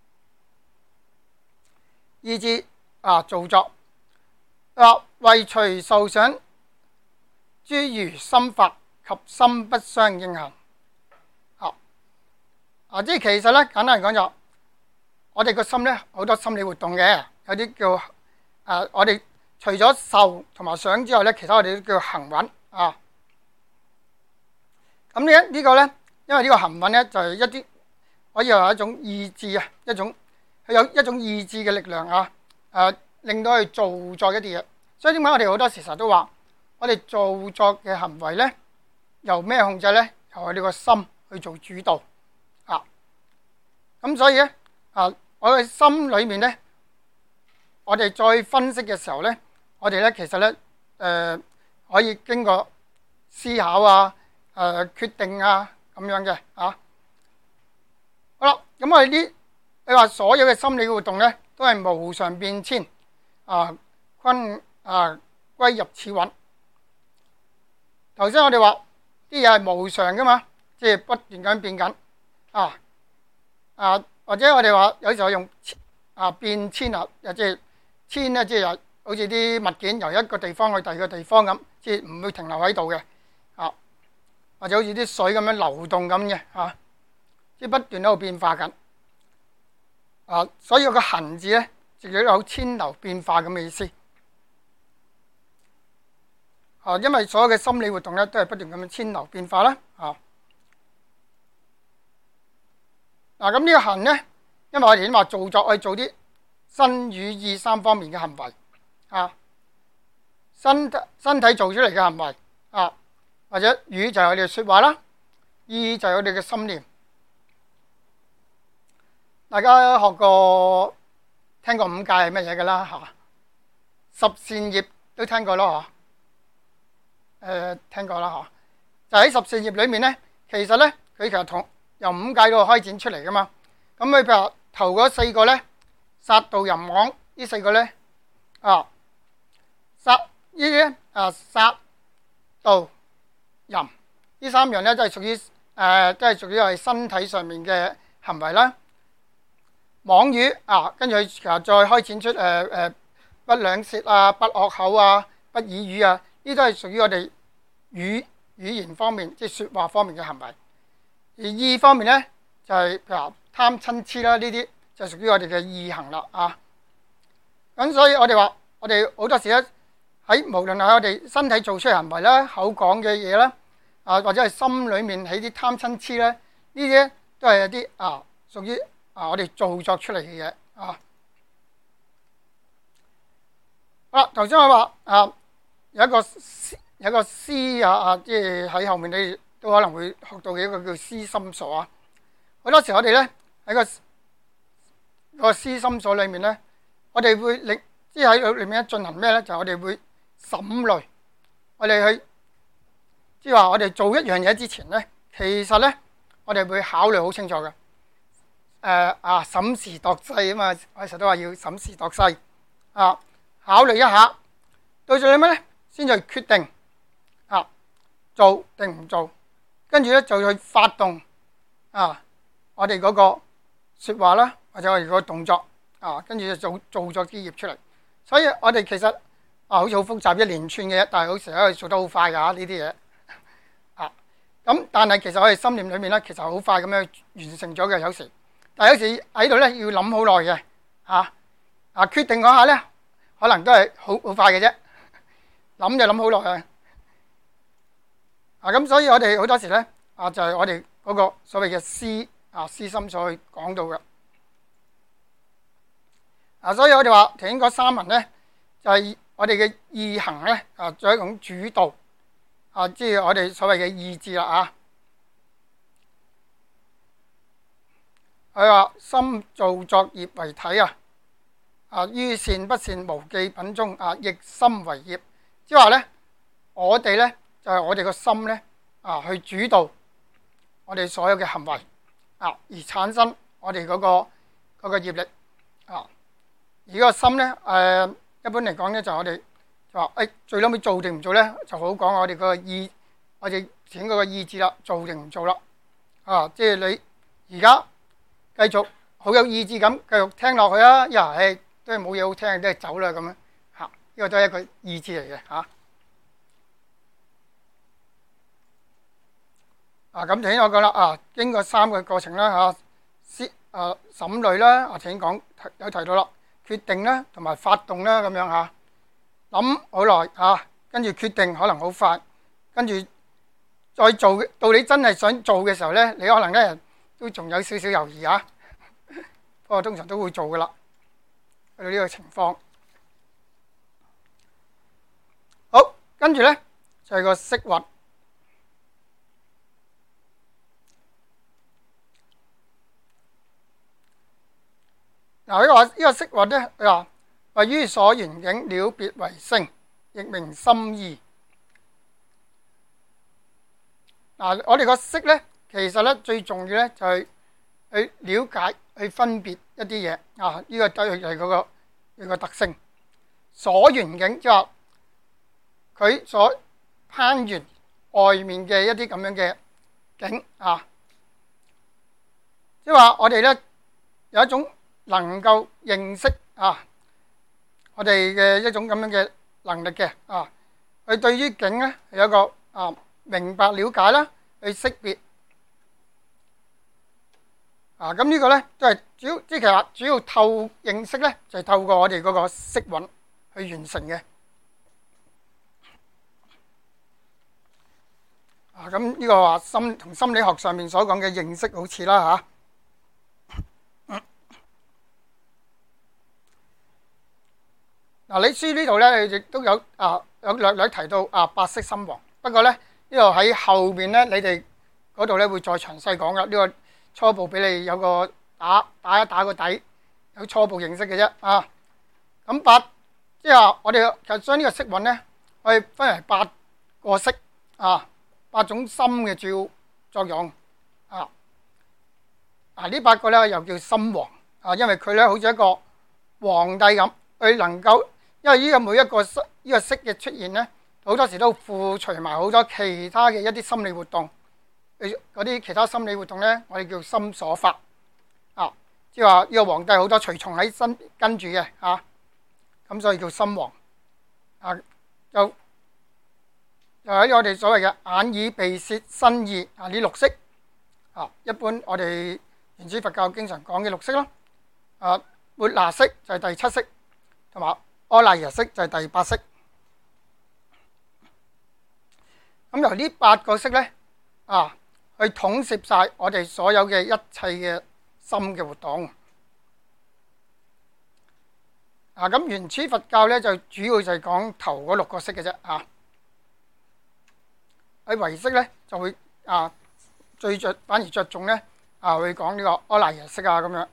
意志啊，造作啊，為隨受想，諸如心法及心不相應行。啊啊，即係其實咧，簡單嚟講就，我哋個心咧好多心理活動嘅，有啲叫啊，我哋除咗受同埋想之外咧，其他我哋都叫行穩啊。咁呢呢個咧，因為呢個行穩咧就係一啲可以話一種意志啊，一種。佢有一種意志嘅力量啊，誒令到佢做作一啲嘢。所以點解我哋好多時實都話，我哋做作嘅行為咧，由咩控制咧？由我哋個心去做主導啊。咁所以咧，啊，我嘅心裏面咧，我哋再分析嘅時候咧，我哋咧其實咧，誒可以經過思考啊、誒決定啊咁樣嘅啊。好啦，咁我哋呢？你話所有嘅心理活動咧，都係無常變遷，啊，均啊歸入此蘊。頭先我哋話啲嘢係無常噶嘛，即係不斷咁變緊，啊啊或者我哋話有時候用啊變遷啊，又即係遷咧，即係好似啲物件由一個地方去第二個地方咁，即係唔會停留喺度嘅，啊或者好似啲水咁樣流動咁嘅，啊即係不斷喺度變化緊。啊，所以個行字咧，就有遷流變化咁嘅意思。啊，因為所有嘅心理活動咧，都係不斷咁樣遷流變化啦。啊，嗱咁呢個行咧，因為我哋已經話做作去做啲身語意三方面嘅行為。啊，身身體做出嚟嘅行為，啊或者語就係我哋嘅説話啦，意就係我哋嘅心念。大家學過聽過五戒係乜嘢㗎啦嚇？十善業都聽過咯嚇，誒聽過啦嚇。就喺十善業裏面咧，其實咧佢其實同由五戒嗰度開展出嚟噶嘛。咁佢譬如頭嗰四個咧，殺盜淫妄呢四個咧啊，殺呢啲咧啊殺盜淫呢三樣咧都係屬於誒，都係屬於係身體上面嘅行為啦。妄語啊，跟住佢其實再開展出誒誒、呃呃、不兩舌啊、不惡口啊、不綺語啊，呢都係屬於我哋語語言方面，即係説話方面嘅行為。而意方面咧，就係、是、譬如貪嗔痴啦，呢啲就屬於我哋嘅意行啦啊。咁所以我哋話，我哋好多時咧喺無論係我哋身體做出嚟行為啦、口講嘅嘢啦，啊或者係心裡面起啲貪嗔痴咧，呢啲咧都係一啲啊屬於。啊！我哋做作出嚟嘅嘢啊，好啦，頭先我話啊，有一個有一個思啊啊，即係喺後面你都可能會學到嘅一個叫思心所啊。好多時我哋咧喺個個思心所裏面咧，我哋會令即係喺裏面進行咩咧？就係、我哋會審慮，我哋去即係話我哋做一樣嘢之前咧，其實咧我哋會考慮好清楚嘅。誒、呃、啊！審時度勢啊嘛，我成日都話要審時度勢啊，考慮一下，到最後咩咧，先至決定啊做定唔做，跟住咧就去發動啊我哋嗰個説話啦，或者我哋嗰個動作啊，跟住就做做咗啲業出嚟。所以我哋其實啊，好似好複雜一連串嘅嘢，但係好時可以做得好快㗎呢啲嘢啊。咁但係其實我哋心念裏面咧，其實好快咁樣完成咗嘅，有時。但有時喺度咧要諗好耐嘅，嚇啊決定嗰下咧，可能都係好好快嘅啫，諗就諗好耐啊！啊咁，所以我哋好多時咧啊，就係我哋嗰個所謂嘅思啊思心所去講到嘅啊，所以我哋話頭先嗰三文咧，就係我哋嘅意行咧啊，做一種主導啊，即係我哋所謂嘅意志啦啊。佢話心造作業為體啊， 啊，於善不善無記品中啊，亦心為業。即係話咧，我哋咧就係、是、我哋個心咧啊，去主導我哋所有嘅行為啊，而產生我哋嗰、那個嗰、那個業力啊。而個心咧誒、呃，一般嚟講咧就我哋就話誒、哎，最撚尾做定唔做咧，就好講我哋個意，我哋整嗰個意志啦，做定唔做啦啊！即係你而家繼續好有意志咁繼續聽落去啊，呀誒〜都係冇嘢好聽，都係走啦咁樣嚇。呢個都係一個意志嚟嘅嚇。啊咁頭先我講啦啊，經過三個過程啦嚇，思啊審慮啦，啊頭先講有提到啦，決定啦同埋發動啦咁樣嚇。諗好耐嚇，跟住決定可能好快，跟住再做到你真係想做嘅時候咧，你可能咧都仲有少少猶豫嚇。不過通常都會做噶啦。去到呢個情況，好，跟住咧就係個色蘊。嗱，呢個呢個色蘊咧，佢話謂於所緣境了別為性，亦名心意。嗱，我哋個色咧，其實咧最重要咧就係去了解、去分別一啲嘢啊！呢個都係嗰個佢個特性。所緣境即係話佢所攀緣外面嘅一啲咁樣嘅境啊，即係話我哋咧有一種能夠認識啊，我哋嘅一種咁樣嘅能力嘅啊，佢對於境咧有一個啊明白了解啦，去識別。啊，咁呢個咧都係主要，即係其實主要透認識咧，就係透過我哋嗰個色蘊去完成嘅。啊，咁呢個話心同心理學上面所講嘅認識好似啦嚇。嗱，你書呢度咧亦都有啊，有略略提到啊八識心王。不過咧呢度喺後邊咧，你哋嗰度咧會再詳細講噶呢個。初步俾你有個打打一打個底，有初步認識嘅啫啊！咁八即係話我哋其實將呢個色蘊咧，可以分為八個色啊，八種心嘅主要作用啊。啊呢八個咧又叫心王啊，因為佢咧好似一個皇帝咁，佢能夠因為呢個每一個色呢個色嘅出現咧，好多時都附隨埋好多其他嘅一啲心理活動。嗰啲其他心理活動咧，我哋叫心所法啊，即係話呢個皇帝好多隨從喺身跟住嘅嚇，咁、啊、所以叫心王啊。就就喺我哋所謂嘅眼耳鼻舌身意啊，呢六識啊，一般我哋原始佛教經常講嘅六識咯。啊，末那識就係第七識，同埋阿賴耶識就係第八識。咁由呢八個識咧啊，去統攝晒我哋所有嘅一切嘅心嘅活動。啊，咁原始佛教咧就主要就係講頭嗰六個識嘅啫。啊，喺唯識咧就會啊最着反而着重咧啊會講呢個阿賴耶識啊咁樣。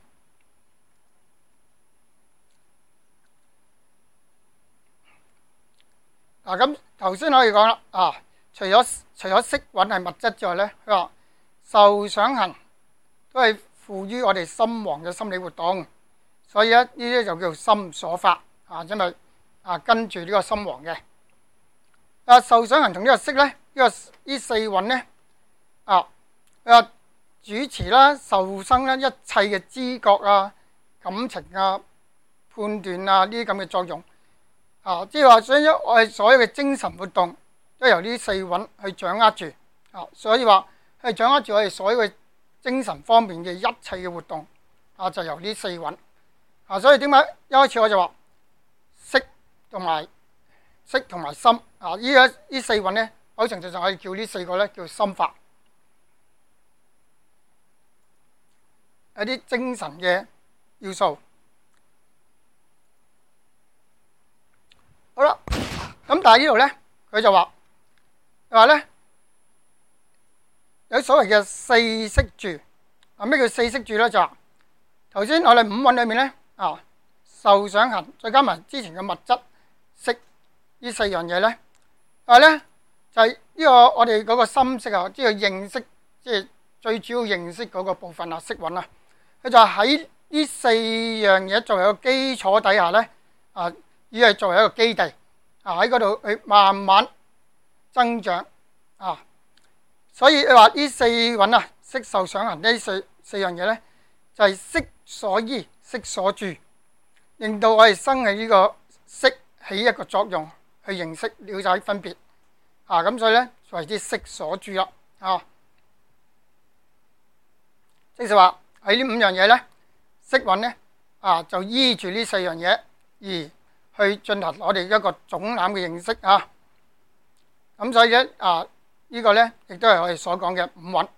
嗱，咁頭先可以講啦啊，除咗除咗色蘊係物質之外咧，佢話受想行都係附於我哋心王嘅心理活動，所以咧呢啲就叫心所法啊，因為啊跟住呢個心王嘅啊受想行同呢個識咧，呢個呢四蘊咧啊啊主持啦、受生啦一切嘅知覺啊、感情啊、判斷啊呢啲咁嘅作用啊，即係話所以我哋所有嘅精神活動都由呢四蘊去掌握住啊，所以話。係掌握住我哋所有嘅精神方面嘅一切嘅活動啊，就由呢四蘊啊，所以點解一開始我就話色同埋色同埋心啊？依家呢四蘊咧，某程度上可以叫呢四個咧叫心法，有啲精神嘅要素。好啦，咁但係呢度咧，佢就話話咧。有所謂嘅四識住啊，咩叫四識住咧？就話頭先我哋五蘊裏面咧啊， 受想行，再加埋之前嘅物質色呢四樣嘢咧，但係咧就係呢個我哋嗰個心識啊，即係認識，即係最主要認識嗰個部分啊，色蘊啊，佢就喺呢四樣嘢作為一個基礎底下咧，啊，以係作為一個基地啊，喺嗰度去慢慢增長啊，所以你話呢四蘊啊，色受想行呢四四樣嘢咧，就係色所依、色所住，令到我哋生起呢個色起一個作用，去認識了解分別啊，咁所以咧為之色所住啦啊，即係話喺呢五樣嘢咧，色蘊咧啊就依住呢四樣嘢而去進行我哋一個總覽嘅認識啊，咁所以咧啊呢個咧亦都係我哋所講嘅五蘊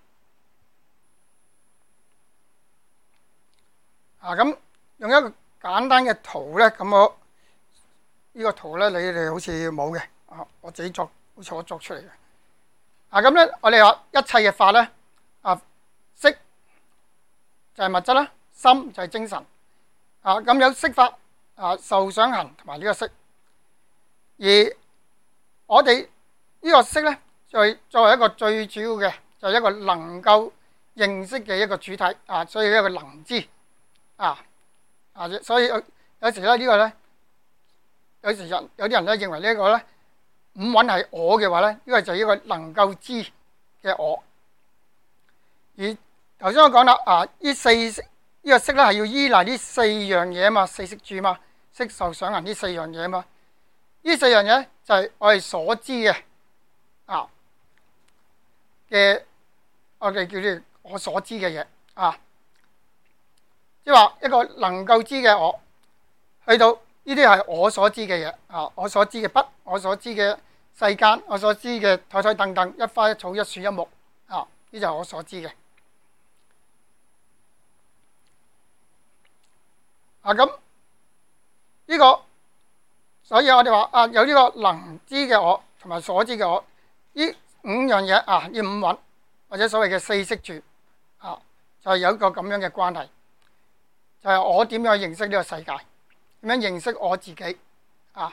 啊，咁用一個簡單嘅圖咧，咁我呢個圖咧，你哋好似冇嘅啊，我自己作，好似我作出嚟嘅啊。咁咧，我哋話一切嘅法咧啊，色就係物質啦，心就係精神啊。咁有色法啊，受想行同埋呢個色，而我哋呢個色咧，就係作為一個最主要嘅，就係一個能夠認識嘅一個主體啊，所以一個能知啊啊，所以有有時咧呢個咧。有時人有啲人咧認為呢一個咧五蘊係我嘅話咧，呢個就係一個能夠知嘅我。而頭先我講啦，啊呢四呢個色咧係要依賴呢四樣嘢啊嘛，四識住嘛，色受想行呢四樣嘢啊嘛。呢四樣嘢就係我哋所知嘅啊嘅，我哋叫做我所知嘅嘢啊，即係話一個能夠知嘅我去到。呢啲係我所知嘅嘢啊，我所知嘅筆，我所知嘅世間，我所知嘅台台凳凳，一花一草一樹一木啊，呢就係我所知嘅啊。咁呢個，所以我哋話啊，有呢個能知嘅我同埋所知嘅我，呢五樣嘢啊，呢五蘊或者所謂嘅四識住啊，就係有一個咁樣嘅關係，就係我點樣去認識呢個世界。點樣認識我自己啊？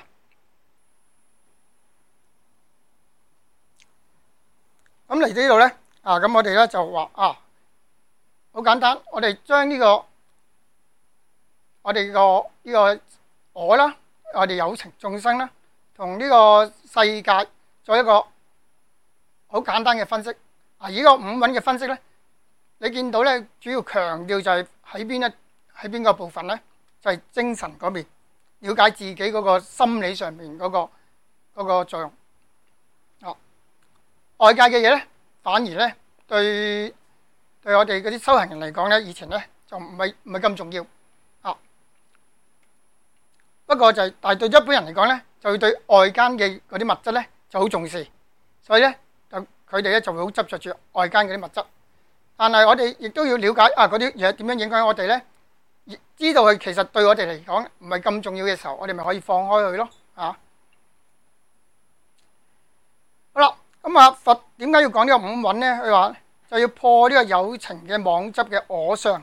咁嚟到呢度咧啊，咁我哋咧就話啊，好簡單，我哋將呢個我哋個呢個我啦，我哋有情眾生啦，同呢個世界做一個好簡單嘅分析啊。而呢個五蘊嘅分析咧，你見到咧，主要強調就係喺邊一喺邊個部分咧？就係精神嗰邊，了解自己嗰個心理上面嗰個嗰個作用。啊，外界嘅嘢咧，反而咧對對我哋嗰啲修行人嚟講咧，以前咧就唔係唔係咁重要。啊，不過就係，但係對一般人嚟講咧，就會對外間嘅嗰啲物質咧就好重視，所以咧就佢哋咧就會好執着住外間嗰啲物質。但係我哋亦都要了解啊，嗰啲嘢點樣影響我哋咧？知道佢其實對我哋嚟講唔係咁重要嘅時候，我哋咪可以放開佢咯，啊！好啦，咁啊佛點解要講呢個五蘊咧？佢話就要破呢個有情嘅妄執嘅我相。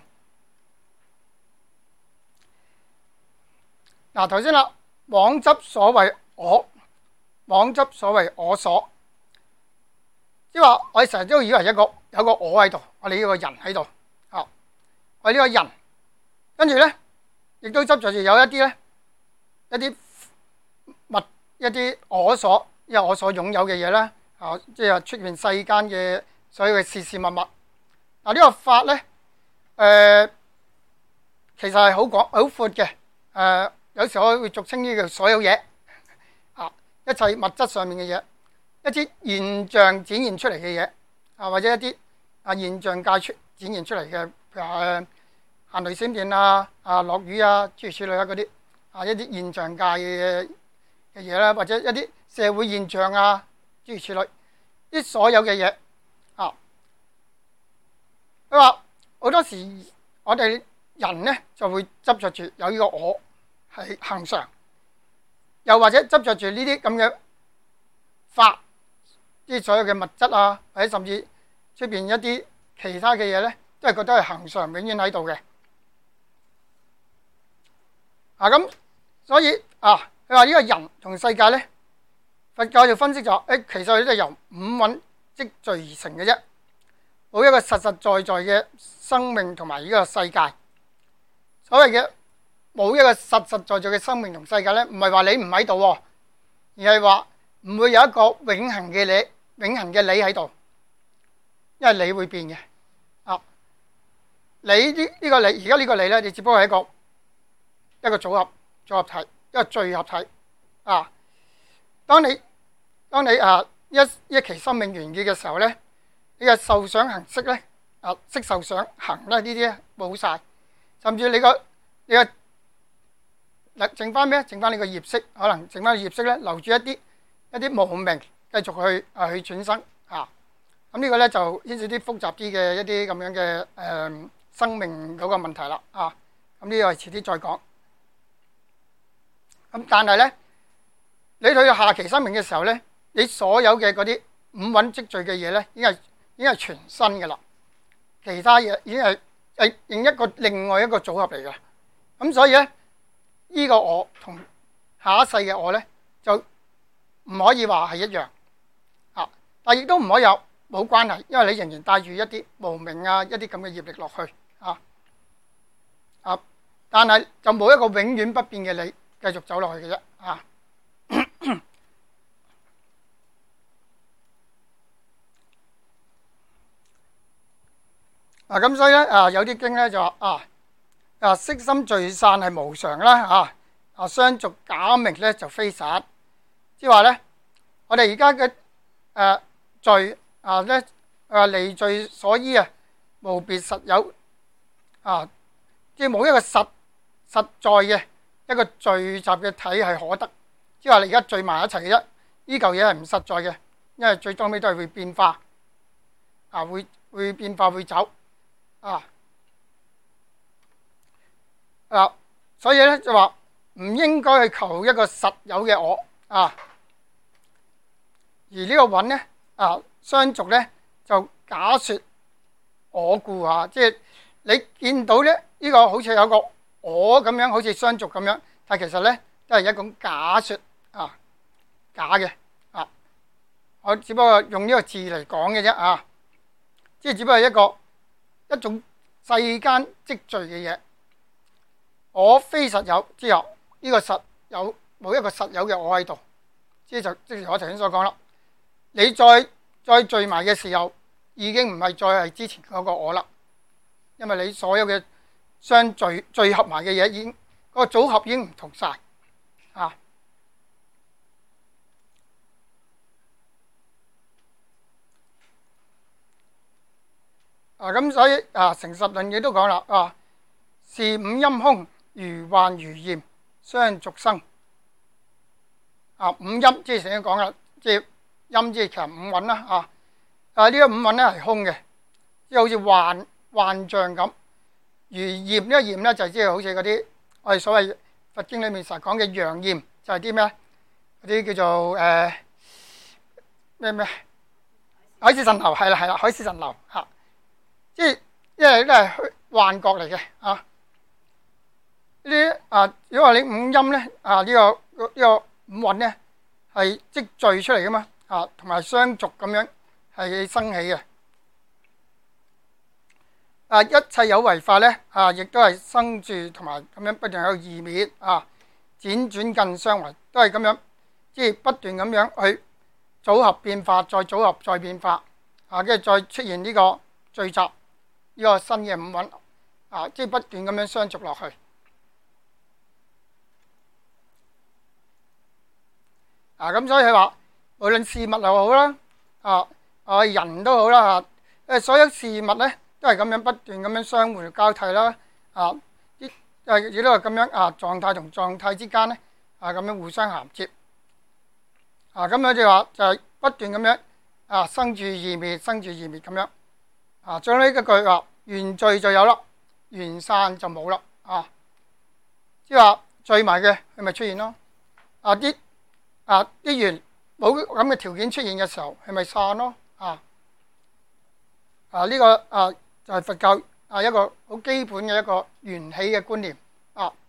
嗱，頭先啦，妄執所謂我，妄執所謂我所，即係話我哋成日都以為一個有個我喺度，我哋呢個人喺度，啊，我哋呢個人。跟住咧，亦都執着住有一啲咧，一啲物，一啲我所，因為我所擁有嘅嘢啦，啊，即係出現世間嘅所有嘅事事物物。嗱、啊，呢、這個法咧，誒、呃，其實係好廣、好闊嘅。誒、呃，有時我會俗稱呢個所有嘢，啊，一切物質上面嘅嘢，一啲現象展現出嚟嘅嘢，啊，或者一啲啊現象界出展現出嚟嘅，譬如誒。呃行雷閃電啊，啊落雨啊，諸如此類啊嗰啲啊，一啲現象界嘅嘅嘢啦，或者一啲社會現象啊，諸如此類，啲所有嘅嘢啊，佢話好多時我哋人咧就會執着住有呢個我係恆常，又或者執着住呢啲咁嘅法，啲所有嘅物質啊，或者甚至出邊一啲其他嘅嘢咧，都係覺得係恆常，永遠喺度嘅。 啊咁，所以啊，佢話呢個人同世界咧，佛教就分析咗，誒其實佢都係由五蘊積聚而成嘅啫，冇一個實實在在嘅生命同埋呢個世界。所謂嘅冇一個實實在在嘅生命同世界咧，唔係話你唔喺度，而係話唔會有一個永恆嘅你，永恆嘅你喺度，因為你會變嘅。啊，你呢呢個你而家呢個你咧，你只不過係一個一個組合組合體，一個聚合體。啊，當你當你啊一一期生命完結嘅時候咧，你嘅受想行識咧，啊識受想行咧呢啲冇晒，甚至你個你個剩翻咩？剩翻你個業識，可能剩翻個業識咧，留住一啲一啲無明，繼續去啊去轉生啊。咁呢個咧就牽涉啲複雜啲嘅一啲咁樣嘅誒、呃、生命嗰個問題啦。啊，咁呢個係遲啲再講。咁但係咧，你去到下期生命嘅時候咧，你所有嘅嗰啲五蘊積聚嘅嘢咧，已經係已經係全新嘅啦。其他嘢已經係係另一個另外一個組合嚟嘅。咁所以咧，呢個我同下一世嘅我咧，就唔可以話係一樣啊，但亦都唔可以有冇關係，因為你仍然帶住一啲無明啊，一啲咁嘅業力落去啊啊，但係就冇一個永遠不變嘅你繼續走落去嘅啫啊。啊咁所以咧啊，有啲經咧就話啊啊色心聚散係無常啦啊啊相續假名咧就非實，即係話咧我哋而家嘅誒聚啊咧啊離聚所依啊無別實有啊，即係冇一個實實在嘅一個聚集嘅體係可得，即係話你而家聚埋一齊嘅啫，呢嚿嘢係唔實在嘅，因為最終尾都係會變化啊，會會變化會走。啊啊，所以咧就話唔應該去求一個實有嘅我啊，而呢個蘊咧啊相續咧就假說我故啊，即係你見到咧呢個好似有個我咁樣，好似相續咁樣，但係其實咧都係一種假說啊，假嘅啊，我只不過用呢個字嚟講嘅啫啊，即係只不過係一個。一種世間積聚嘅嘢，我非實有之後，呢個實有冇一個實有嘅我喺度，即係就即係我頭先所講啦。你再再聚埋嘅時候，已經唔係再係之前嗰個我啦，因為你所有嘅相聚聚合埋嘅嘢，已經嗰個組合已經唔同晒啊。啊咁所以啊，成十論嘢都講啦，啊是五陰空，如幻如燄，相續生。啊五陰即係成日講啦，即係陰即係其實五蘊啦，啊啊呢個五蘊咧係空嘅，即係好似幻幻象咁。如燄呢個燄咧就即係好似嗰啲我哋所謂佛經裏面成日講嘅陽燄，就係啲咩？嗰啲叫做誒咩咩海市蜃樓，係啦係啦，海市蜃樓嚇。即係因為都係幻覺嚟嘅啊！呢啲啊，如果話你五陰咧啊，呢、這個呢、這個五蘊咧係積聚出嚟噶嘛啊，同埋相續咁樣係生起嘅啊！一切有為法咧啊，亦都係生住同埋咁樣不斷喺度異滅啊，輾轉更相違，都係咁樣，即係不斷咁樣去組合變化，再組合再變化啊，跟住再出現呢個聚集。呢個新嘅五蘊啊，即係不斷咁樣相續落去啊！咁所以佢話，無論事物又好啦，啊啊人都好啦嚇，誒所有事物咧都係咁樣不斷咁樣相互交替啦，啊啲誒亦都係咁樣啊狀態同狀態之間咧啊咁樣互相銜接啊，咁樣就話就係不斷咁樣啊生住異滅，生住異滅咁樣。啊，將呢一句話，緣聚就有啦，緣散就冇啦。啊，即係話聚埋嘅，佢咪出現咯。啊，啲啊啲緣冇咁嘅條件出現嘅時候，係咪散咯？啊，啊呢、這個啊就係、是、佛教啊一個好基本嘅一個緣起嘅觀念。啊，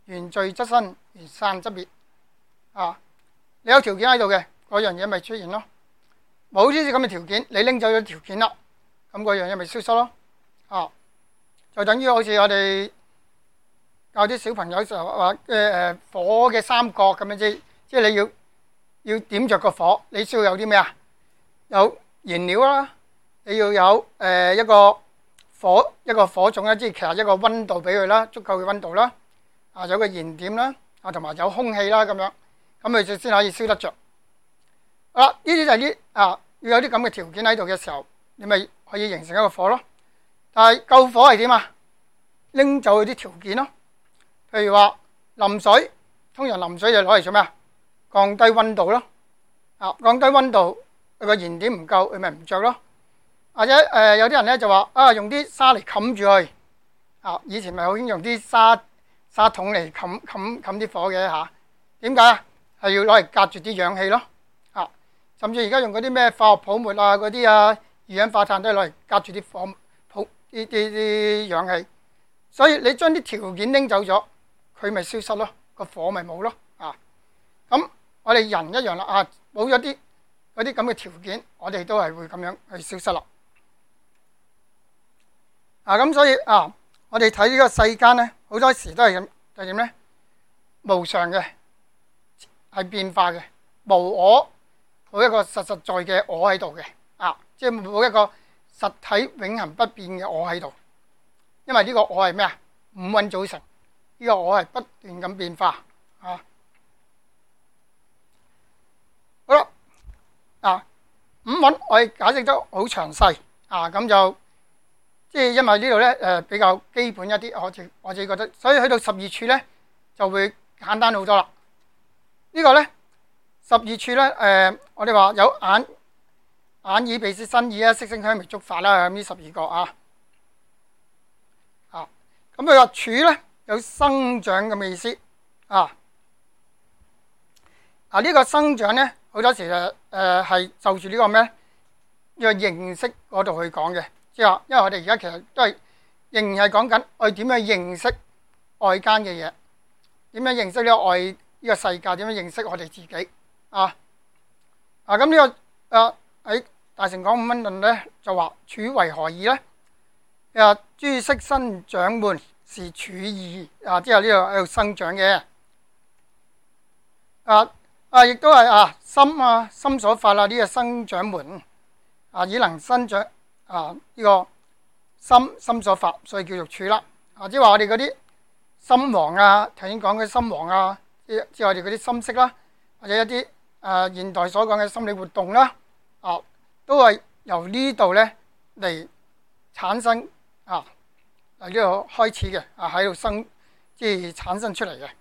緣聚則生，緣散則滅。啊，你有條件喺度嘅，嗰樣嘢咪出現咯。冇呢啲咁嘅條件，你拎走咗條件啦，咁嗰樣嘢咪消失咯。啊，就等於好似我哋教啲小朋友就話嘅誒火嘅三角咁樣啫，即係你要要點着個火，你需要有啲咩啊？有燃料啦，你要有誒、呃、一個火一個火種啦，即係其實一個溫度俾佢啦，足夠嘅溫度啦，啊有個燃點啦，啊同埋有空氣啦咁樣，咁佢就先可以燒得着。好啦，呢啲就係啲啊要有啲咁嘅條件喺度嘅時候，你咪可以形成一個火咯。但係救火係點啊？拎走佢啲條件咯。譬如話淋水，通常淋水就攞嚟做咩啊？降低溫度咯。啊，降低溫度，佢個燃點唔夠，佢咪唔着咯。或者誒、呃、有啲人咧就話啊，用啲沙嚟冚住佢。啊，以前咪好興用啲沙沙桶嚟冚冚冚啲火嘅嚇。點解啊？係要攞嚟隔住啲氧氣咯。啊，甚至而家用嗰啲咩化學泡沫啊，嗰啲啊二氧化碳都係攞嚟隔住啲火泡啲啲啲氧氣。所以你將啲條件拎走咗，佢咪消失咯，個火咪冇咯。啊，咁我哋人一樣啦。啊，冇咗啲嗰啲咁嘅條件，我哋都係會咁樣去消失啦。啊，咁所以啊，我哋睇呢個世間咧，好多時都係咁，就係點咧？無常嘅，係變化嘅，無我，冇一個實實在嘅我喺度嘅。啊，即係冇一個實體永恆不變嘅我喺度。因為呢個我係咩啊？五蘊組成，呢個我係不斷咁變化。啊，好啦，啊五蘊我哋解釋得好詳細。啊，咁就即係因為呢度咧誒比較基本一啲，我自我自己覺得，所以去到十二處咧就會簡單好多啦。呢個咧十二處咧誒，我哋話有眼、眼耳鼻舌身意啊，色聲香味觸法啦，咁呢十二個啊。啊，咁佢話處咧有生長咁嘅意思啊。啊，呢個生長咧好多時誒誒係就住呢個咩咧？呢個認識嗰度去講嘅。即係話，因為我哋而家其實都係仍然係講緊我哋點樣認識外間嘅嘢，點樣認識呢個外呢個世界，點樣認識我哋自己啊？啊咁呢個啊喺大乘講五蘊論咧就話處為何義咧？啊，諸色生長門是處義啊，即係呢度喺度生長嘅啊啊，亦都係啊心啊心所法啊呢個生長門啊，以能生長。啊！呢、這個心心所法，所以叫做處啦。啊，即係話我哋嗰啲心王啊，頭先講嘅心王啊，即係我哋嗰啲心識啦，或者一啲誒、呃、現代所講嘅心理活動啦，啊，都係由呢度咧嚟產生啊，嚟呢度開始嘅啊，喺度生即係產生出嚟嘅。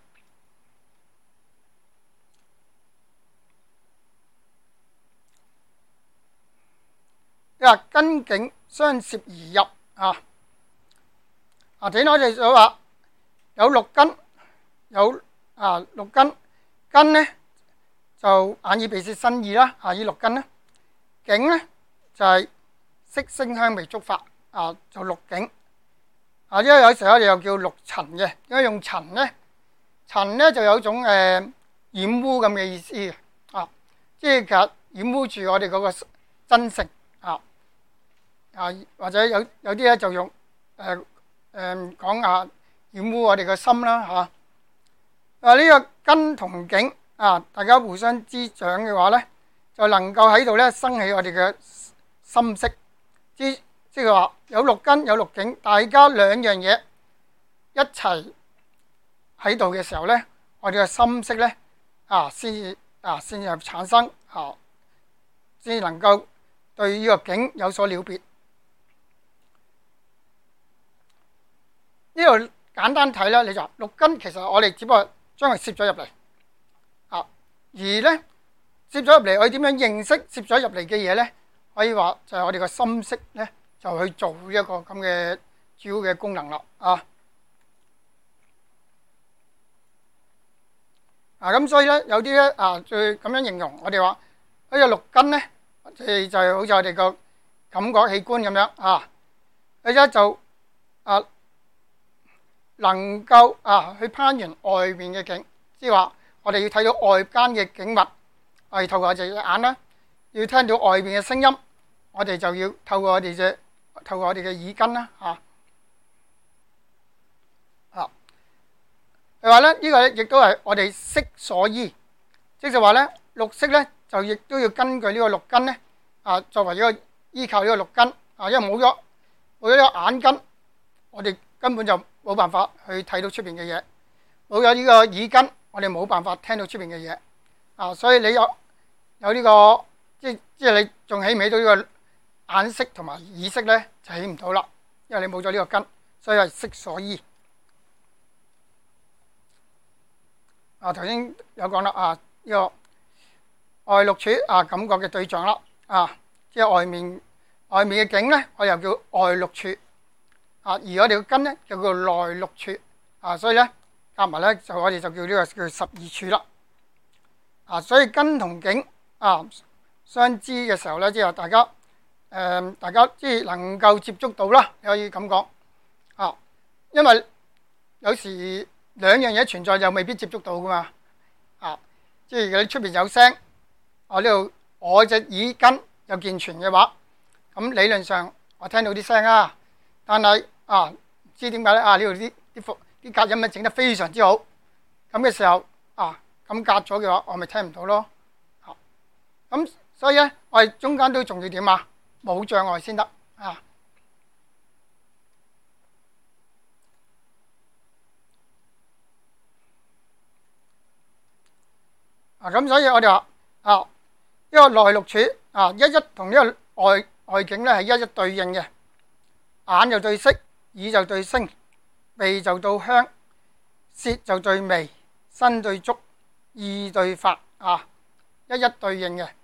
啊，根境相攝而入啊！啊，點解我哋就話有六根，有啊六根根咧就眼耳鼻舌身意啦，啊呢六根咧境咧就係、是、色聲香味觸法啊，就六境啊。因為有時候我哋又叫六塵嘅，點解用塵咧？塵咧就有種誒、呃、染污咁嘅意思嘅啊，即係其實染污住我哋嗰個真性啊。啊，或者有有啲咧就用誒誒講下染污我哋嘅心啦嚇。啊，呢個根同境啊，大家互相滋長嘅話咧，就能夠喺度咧生起我哋嘅心識。即即係話有六根有六境，大家兩樣嘢一齊喺度嘅時候咧，我哋嘅心識咧啊先至啊先至產生啊，先至能夠對呢個境有所了別。呢度簡單睇啦，你就六根其實我哋只不過將佢攝咗入嚟啊，而咧攝咗入嚟，我哋點樣認識攝咗入嚟嘅嘢咧？可以話就係我哋個心識咧，就去做一個咁嘅主要嘅功能啦啊！啊咁，所以咧有啲咧啊，最咁樣形容我哋話呢個六根咧，即係就係好似我哋個感覺器官咁樣啊，佢咧就啊。 能夠啊去攀緣外面嘅景，即係話我哋要睇到外間嘅景物，我哋透過我哋隻眼啦；要聽到外面嘅聲音，我哋就要透過我哋隻透過我哋嘅耳根啦，嚇。啊，佢話咧呢個咧亦都係我哋色所依，即係話咧六色咧就亦都要根據呢個六根咧啊作為一個依靠呢個六根啊，因為冇咗冇咗呢個眼根，我哋根本就冇辦法去睇到出邊嘅嘢；冇咗呢個耳根，我哋冇辦法聽到出邊嘅嘢啊。所以你有有呢個即即係你仲起唔起到呢個眼識同埋耳識咧，就起唔到啦，因為你冇咗呢個根，所以係色所依。啊，頭先有講啦啊，呢個外六處啊，感覺嘅對象啦啊，即係外面外面嘅景咧，我又叫外六處啊，而我哋嘅根咧就叫內六處啊，所以咧夾埋咧就我哋就叫呢個叫十二處啦啊，所以根同境啊相知嘅時候咧，即係大家誒、呃、大家即係能夠接觸到啦，你可以咁講啊，因為有時兩樣嘢存在又未必接觸到噶嘛啊，即係你出邊有聲，我呢度我隻耳根有健全嘅話，咁理論上我聽到啲聲啊，但係啊唔知點解咧啊，呢度啲啲幅啲隔音咧整得非常之好，咁嘅時候啊咁隔咗嘅話，我咪聽唔到咯。啊咁所以咧，我哋中間都仲要點啊？冇障礙先得啊。啊咁，所以我哋話啊，呢個內六處啊，一一同呢個外外境咧係一一對應嘅，眼就對色，耳就對聲，鼻就到香，舌就對味，身對觸，意對法啊，一一對應嘅。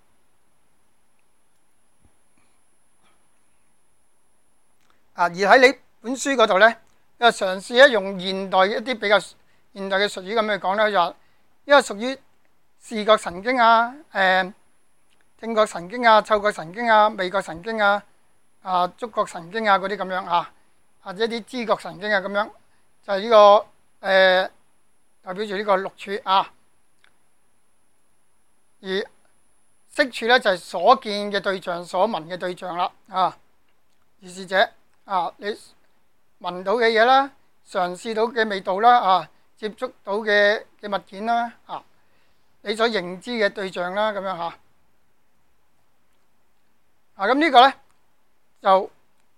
啊，而喺你本書嗰度咧，又嘗試咧用現代一啲比較現代嘅術語咁去講咧，就話因為屬於視覺神經啊、誒、呃、聽覺神經啊、嗅覺神經啊、味覺神經啊、啊觸覺神經啊嗰啲咁樣啊，或者啲知覺神經啊咁樣，就係、是、呢、這個誒、呃、代表住呢個六處啊。而色處咧就係、是、所見嘅對象、所聞嘅對象啦啊。如是者啊，你聞到嘅嘢啦，嘗試到嘅味道啦啊，接觸到嘅嘅物件啦啊。你所認知嘅對象啦，咁樣嚇啊，咁呢個咧就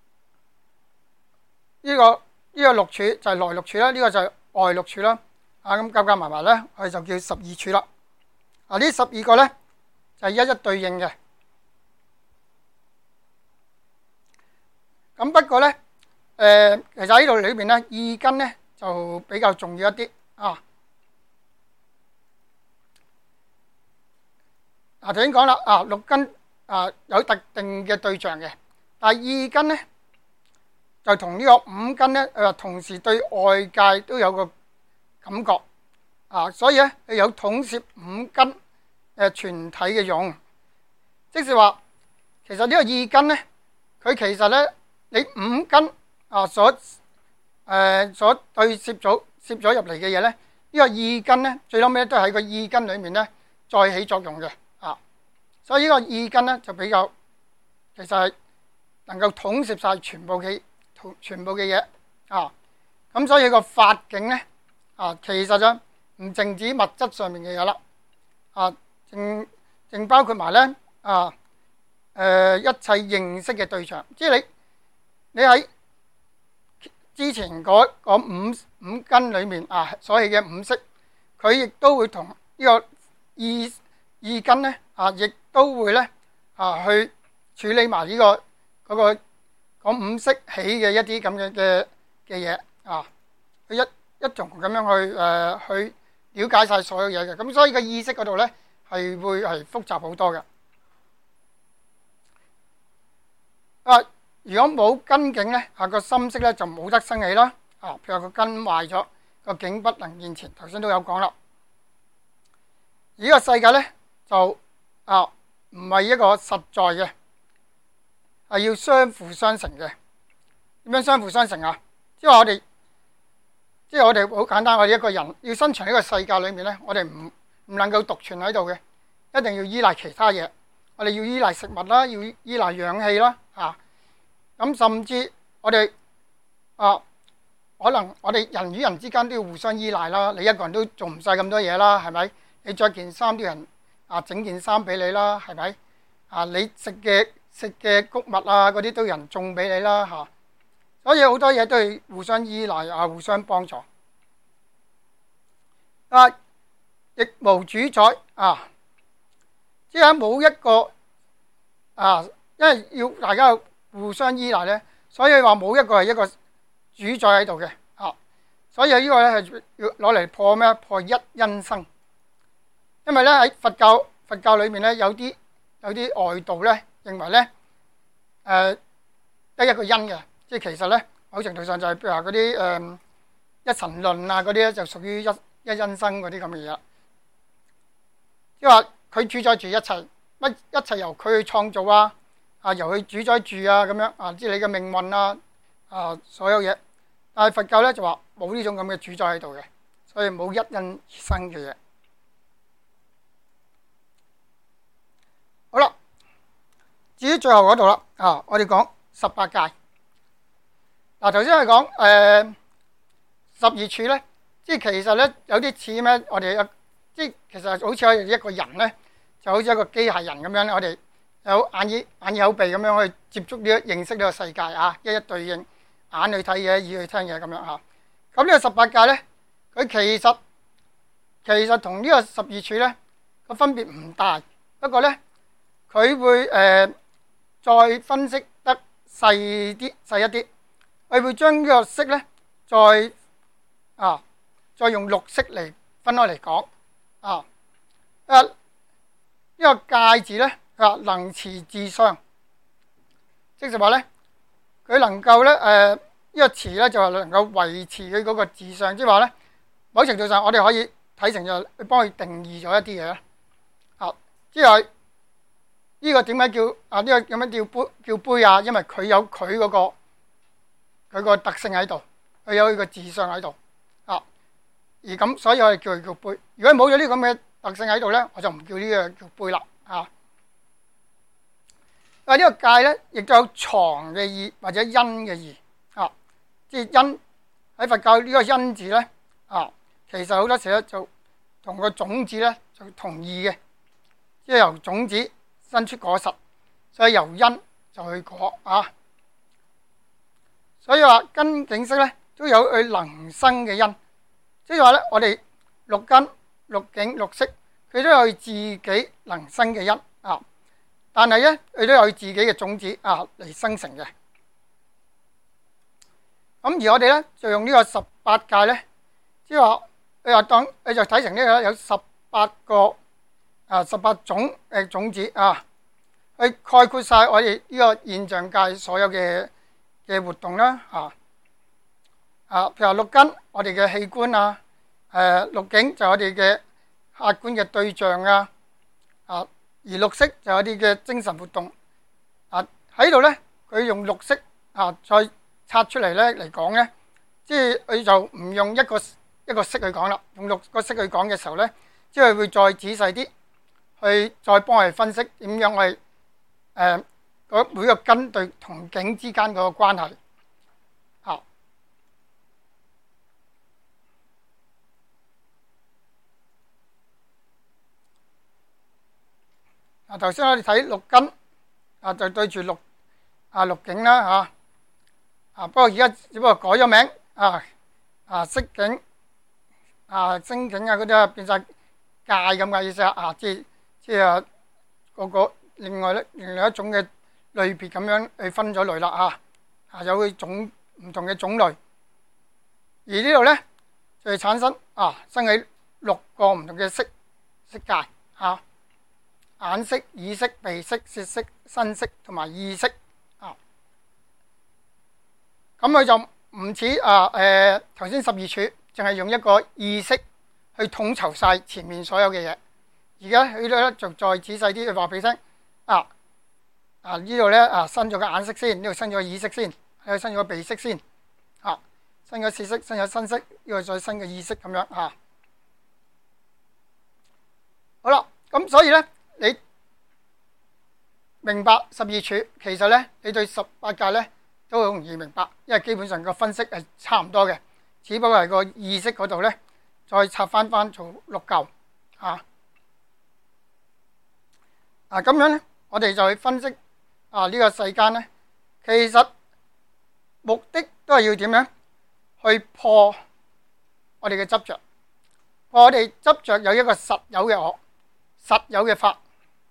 呢個呢個六處就係內六處啦，呢個就係外六處啦。啊，咁夾夾埋埋咧，我哋就叫十二處啦。啊，呢十二個咧就係一一對應嘅。咁不過咧，誒其實喺呢度裏邊咧，意根咧就比較重要一啲啊。嗱，頭先講啦，啊六根啊有特定嘅對象嘅，但係意根咧就同呢個五根咧，誒同時對外界都有個感覺啊，所以咧佢有統攝五根誒全體嘅用，即是話其實呢個意根咧，佢其實咧你五根啊所誒所對攝咗攝咗入嚟嘅嘢咧，呢個意根咧最嬲尾都係喺個意根裡面咧再起作用嘅。所以呢個意根咧就比較，其實係能夠統攝晒全部嘅全部嘅嘢啊。咁所以個法境咧啊，其實就唔淨止物質上面嘅嘢啦啊，淨淨包括埋咧啊誒、呃、一切認識嘅對象，即係你你喺之前嗰五五根裡面啊所起嘅五識，佢亦都會同呢個意意根咧啊，亦都會咧啊，去處理埋呢、這個嗰、那個嗰五識起嘅一啲咁嘅嘅嘅嘢啊，佢一一同咁樣去誒、呃、去了解晒所有嘢嘅，咁所以個意識嗰度咧係會係複雜好多嘅。啊，如果冇根境咧，啊個心識咧就冇得生起啦。啊，譬如個根壞咗，個境不能現前，頭先都有講啦。而呢個世界咧就啊〜唔係一個實在嘅，係要相輔相成嘅。點樣相輔相成啊？即係話我哋即係我哋好簡單，我哋一個人要生存喺呢個世界裏面咧，我哋唔唔能夠獨存喺度嘅，一定要依賴其他嘢。我哋要依賴食物啦，要依賴氧氣啦，啊，咁甚至我哋啊，可能我哋人與人之間都要互相依賴啦。你一個人都做唔晒咁多嘢啦，係咪？你着件衫，啲人啊整件衫俾你啦，係咪？啊，你食嘅食嘅穀物啊，嗰啲都有人種俾你啦，嚇。所以好多嘢都係互相依賴啊，互相幫助。啊，亦無主宰啊，即係冇一個啊，因為要大家互相依賴咧，所以話冇一個係一個主宰喺度嘅啊。所以呢個咧係要攞嚟破咩？破一因生。因為咧喺佛教佛教裏面咧有啲有啲外道咧認為咧誒得一個因嘅。即係其實咧，某程度上就係譬如話嗰啲誒一神論啊嗰啲咧，就屬於一一因生嗰啲咁嘅嘢。即係話佢主宰住一切，乜一切由佢去創造啊，啊由佢主宰住啊咁樣啊，即係你嘅命運啊啊所有嘢。但係佛教咧就話冇呢種咁嘅主宰喺度嘅，所以冇一因而生嘅嘢。好啦，至於最後嗰度啦，啊我哋講十八界。嗱，頭先係講誒十二處咧，即係其實咧有啲似咩？我哋即係其實好似我哋一個人咧，就好似一個機械人咁樣咧。我哋有眼耳眼耳口鼻咁樣去接觸呢個認識呢個世界啊，一一對應，眼去睇嘢，耳去聽嘢咁樣嚇。咁呢個十八界咧，佢其實其實同呢個十二處咧個分別唔大，不過咧佢會誒、呃、再分析得細啲細一啲。佢會將呢個色咧，再啊，再用綠色嚟分開嚟講啊。誒呢個界字咧，啊能持自相，即係話咧，佢能夠咧誒呢個持咧就係能夠維持佢嗰個自相，即係話咧某程度上我哋可以睇成就去幫佢定義咗一啲嘢啦。啊，即係呢個點解叫啊？呢個點樣叫杯叫杯啊？因為佢有佢嗰個。佢個特性喺度，佢有佢個自相喺度啊，而咁所以我哋叫佢叫杯。如果冇咗呢咁嘅特性喺度咧，我就唔叫呢個叫杯啦啊。啊，呢個界咧亦都有藏嘅意或者因嘅意啊，即係因喺佛教呢個因字咧啊，其實好多時咧就同個種子咧就同義嘅，即係由種子生出果實，所以由因就去果啊。所以話根境識咧都有佢能生嘅因，即係話咧我哋六根、六境、六識，佢都有佢自己能生嘅因啊。但係咧佢都有佢自己嘅種子啊嚟生成嘅。咁而我哋咧就用呢個十八界咧，即係話你話當你就睇成呢個有十八個啊十八種嘅種子啊，去概括晒我哋呢個現象界所有嘅嘅活動啦，啊啊，譬如話六根，我哋嘅器官啊，誒六境就係我哋嘅客觀嘅對象啊，啊而六識就係我哋嘅精神活動啊。喺度咧，佢用六識啊再拆出嚟咧嚟講咧，即係佢就唔用一個一個識去講啦，用六個識去講嘅時候咧，即係會再仔細啲去再幫我哋分析點樣我哋誒。每個根對同境之間嗰個關係，啊，啊頭先我哋睇六根，啊就對住六啊六境啦嚇，啊不過而家只不過改咗名，啊啊色境、啊聲境啊嗰啲啊變曬界咁嘅意思啊，即係即係嗰個另外咧另外一種嘅。類別咁樣去分咗類啦嚇，啊有佢種唔同嘅種類，而呢度咧就係產生啊生起六個唔同嘅色色界嚇，眼識、耳識、鼻識、舌識、身識同埋意識啊，咁佢就唔似啊誒頭先十二處，淨係用一個意識去統籌晒前面所有嘅嘢，而家佢咧就再仔細啲去話俾你聽啊。啊！呢度咧啊，生咗個眼識先，呢度生咗個耳識先，呢度生咗個鼻識先，啊， 新嘅知識、新嘅新識，呢個再新嘅意識咁樣嚇。好啦，咁所以咧，你明白十二柱，其實咧，你對十八界咧都好容易明白，因為基本上個分析係差唔多嘅，只不過係個意識嗰度咧，再拆翻翻做六嚿嚇。啊，咁樣咧，我哋就去分析啊呢個世間咧，其實目的都係要點樣去破我哋嘅執着，破我哋執着有一個實有嘅我，實有嘅法。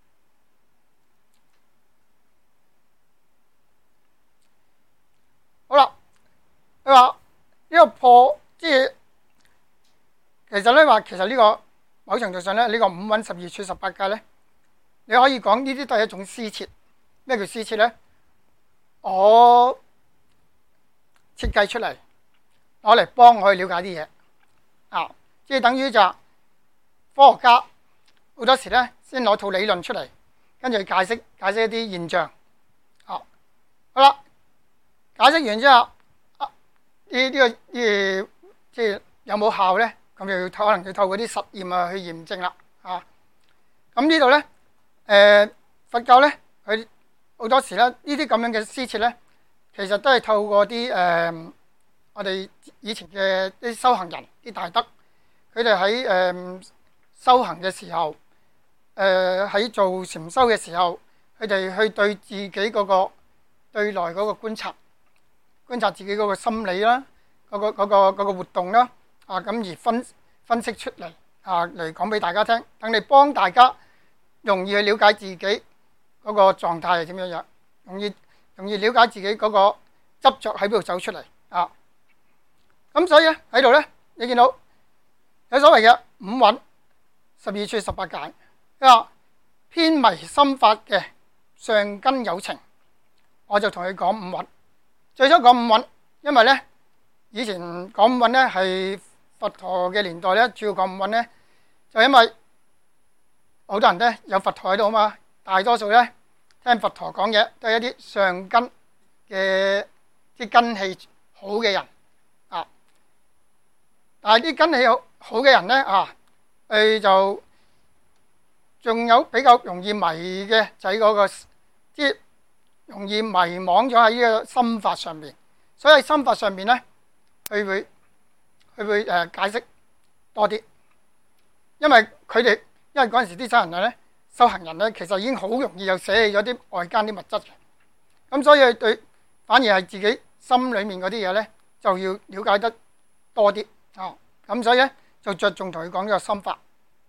好啦，佢話呢個破，即係其實咧話，其實呢個某程度上咧，呢個五蘊十二處十八界咧，你可以講呢啲都係一種施設。咩叫施設咧？我設計出嚟，攞嚟幫我去了解啲嘢啊，即係等於就科學家好多時咧，先攞套理論出嚟，跟住去解釋解釋一啲現象。啊，好啦。解釋完之後，啊呢呢個呢即係有冇效咧？咁就要可能要透過啲實驗啊去驗證啦。啊，咁呢度咧，誒佛教咧，佢好多時咧呢啲咁樣嘅施設咧，其實都係透過啲誒我哋以前嘅啲修行人、啲大德，佢哋喺誒修行嘅時候，誒喺做禪修嘅時候，佢哋去對自己嗰個對內嗰個觀察。觀察自己嗰個心理啦，嗰、嗰個嗰、嗰個嗰個活動啦，啊咁而分分析出嚟啊嚟講俾大家聽，等你幫大家容易去了解自己嗰個狀態係點樣樣，容易容易了解自己嗰個執着喺邊度走出嚟啊。咁所以咧喺度咧，你見到有所謂嘅五蘊十二處十八界，佢話偏迷心法嘅上根有情，我就同佢講五蘊。最初講五蘊，因為咧以前講五蘊咧係佛陀嘅年代咧，主要講五蘊咧，就因為好多人咧有佛陀喺度啊嘛，大多數咧聽佛陀講嘢都係一啲上根嘅啲根氣好嘅人啊。但係啲根氣好好嘅人咧啊，佢就仲有比較容易迷嘅就喺嗰個即係。容易迷惘咗喺呢個心法上面，所以喺心法上面咧，佢會佢會誒解釋多啲，因為佢哋因為嗰陣時啲修行人咧，修行人咧其實已經好容易又捨棄咗啲外間啲物質嘅，咁所以對反而係自己心裡面嗰啲嘢咧，就要了解得多啲啊，咁所以咧就着重同佢講呢個心法。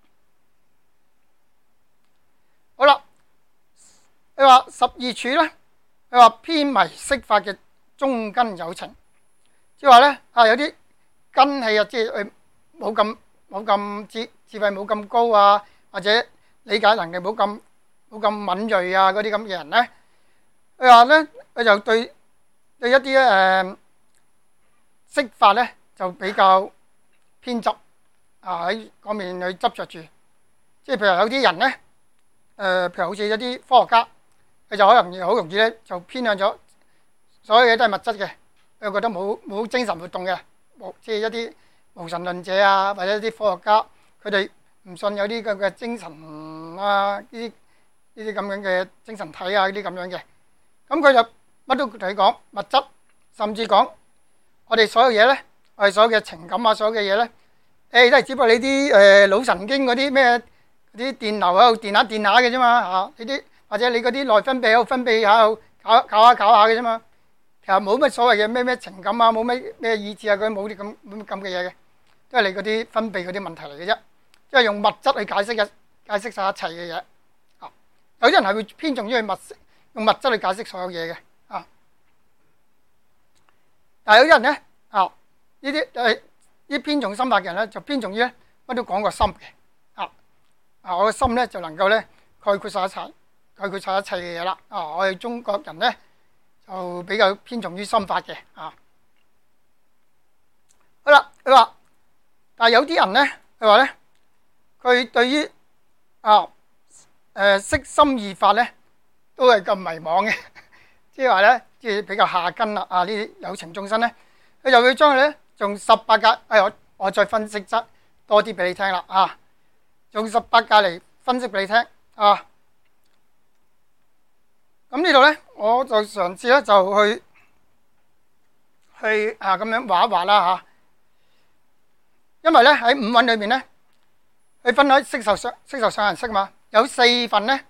好啦，你話十二處咧。佢話偏迷色法嘅中根有情，即係話咧啊有啲根氣啊，即係佢冇咁冇咁智智慧冇咁高啊，或者理解能力冇咁冇咁敏鋭啊嗰啲咁嘅人咧，佢話咧佢就對對一啲誒色法咧就比較偏執啊，喺嗰面去執着住，即係譬如有啲人咧誒，譬如好似一啲科學家。佢就好容易好容易咧，就偏向咗所有嘢都係物質嘅，佢覺得冇冇精神活動嘅，冇即係一啲無神論者啊，或者一啲科學家，佢哋唔信有啲咁嘅精神啊，呢啲呢啲咁樣嘅精神體啊，呢啲咁樣嘅，咁佢就乜都同你講物質，甚至講我哋所有嘢咧，我哋所有嘅情感啊，所有嘅嘢咧，誒都係只不過你啲誒腦神經嗰啲咩嗰啲電流喺度電下電下嘅啫嘛嚇，呢啲。或者你嗰啲內分泌喺度分泌下，搞搞下搞下嘅啫嘛，其實冇乜所謂嘅咩咩情感啊，冇咩咩意志啊，佢冇啲咁咁嘅嘢嘅，都係你嗰啲分泌嗰啲問題嚟嘅啫，即係用物質去解釋嘅，解釋晒一切嘅嘢。啊，有啲人係會偏重於物用物質去解釋所有嘢嘅，啊，但係有啲人咧，啊呢啲誒呢偏重心法嘅人咧，就偏重於咧乜都講個心嘅，啊啊我個心咧就能夠咧概括晒一切。概括晒一切嘅嘢啦，啊！我哋中國人咧就比較偏重於心法嘅，啊。好啦，佢話，但係有啲人咧，佢話咧，佢對於啊誒色心二法咧，都係咁迷惘嘅，即係話咧，即係比較下根啦。啊，呢啲有情眾生咧，佢就會將佢咧仲十八格，哎我我再分析得多啲俾你聽啦啊！用十八格嚟分析俾你聽啊！咁呢度咧，我就嘗試咧就去去啊咁樣畫一畫啦嚇。因為咧喺五蘊裏面咧，佢分開色受想色受想行識嘛，有四份咧，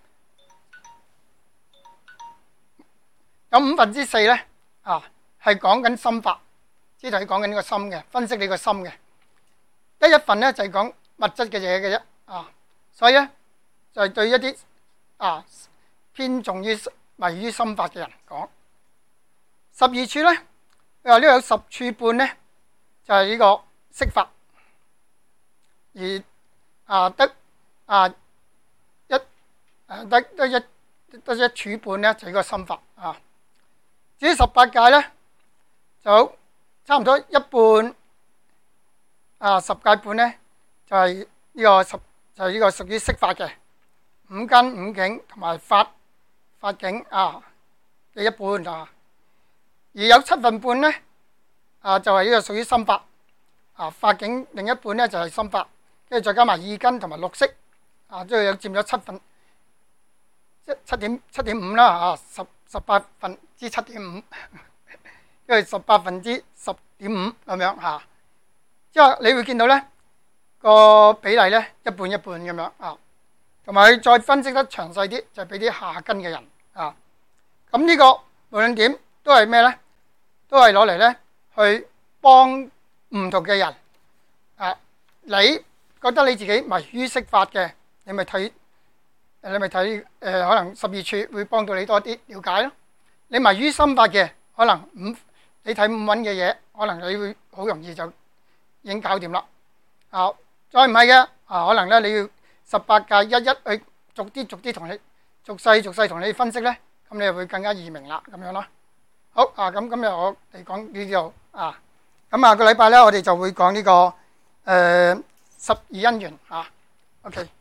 有五分之四咧啊，係講緊心法，即係講緊呢個心嘅分析你個心嘅。得一份咧就係講物質嘅嘢嘅啫啊，所以咧就係對一啲啊偏重於迷於心法嘅人講。十二處咧，佢話呢度有十處半咧，就係呢個色法。而啊得啊一誒得得一得一處半咧，就係個心法啊。至於十八界咧，就差唔多一半啊，十界半咧就係呢個十就係呢個屬於色法嘅五根五境同埋法法境啊嘅一半啊。而有七分半咧啊，就係呢個屬於心法啊，法境另一半咧就係心法。跟住再加埋意根同埋六識，啊，即係有佔咗七分，即七點七點五啦，啊，十十八分之七點五，跟住十八分之十點五咁樣嚇。即係你會見到咧個比例咧一半一半咁樣啊，同埋佢再分析得詳細啲，就係俾啲下根嘅人啊。咁呢個無論點都係咩咧？都係攞嚟咧去幫唔同嘅人啊，你。覺得你自己迷於色法嘅，你咪睇，你咪睇誒，可能十二處會幫到你多啲了解咯。你迷於心法嘅，可能五你睇五蘊嘅嘢，可能你會好容易就已經搞掂啦。啊，再唔係嘅啊，可能咧你要十八界一一去逐啲逐啲同你逐細逐細同你分析咧，咁你就會更加易明啦，咁樣咯。好啊，咁今日我哋講呢度啊，咁下個禮拜咧我哋就會講呢個誒。十二因緣啊 ，OK。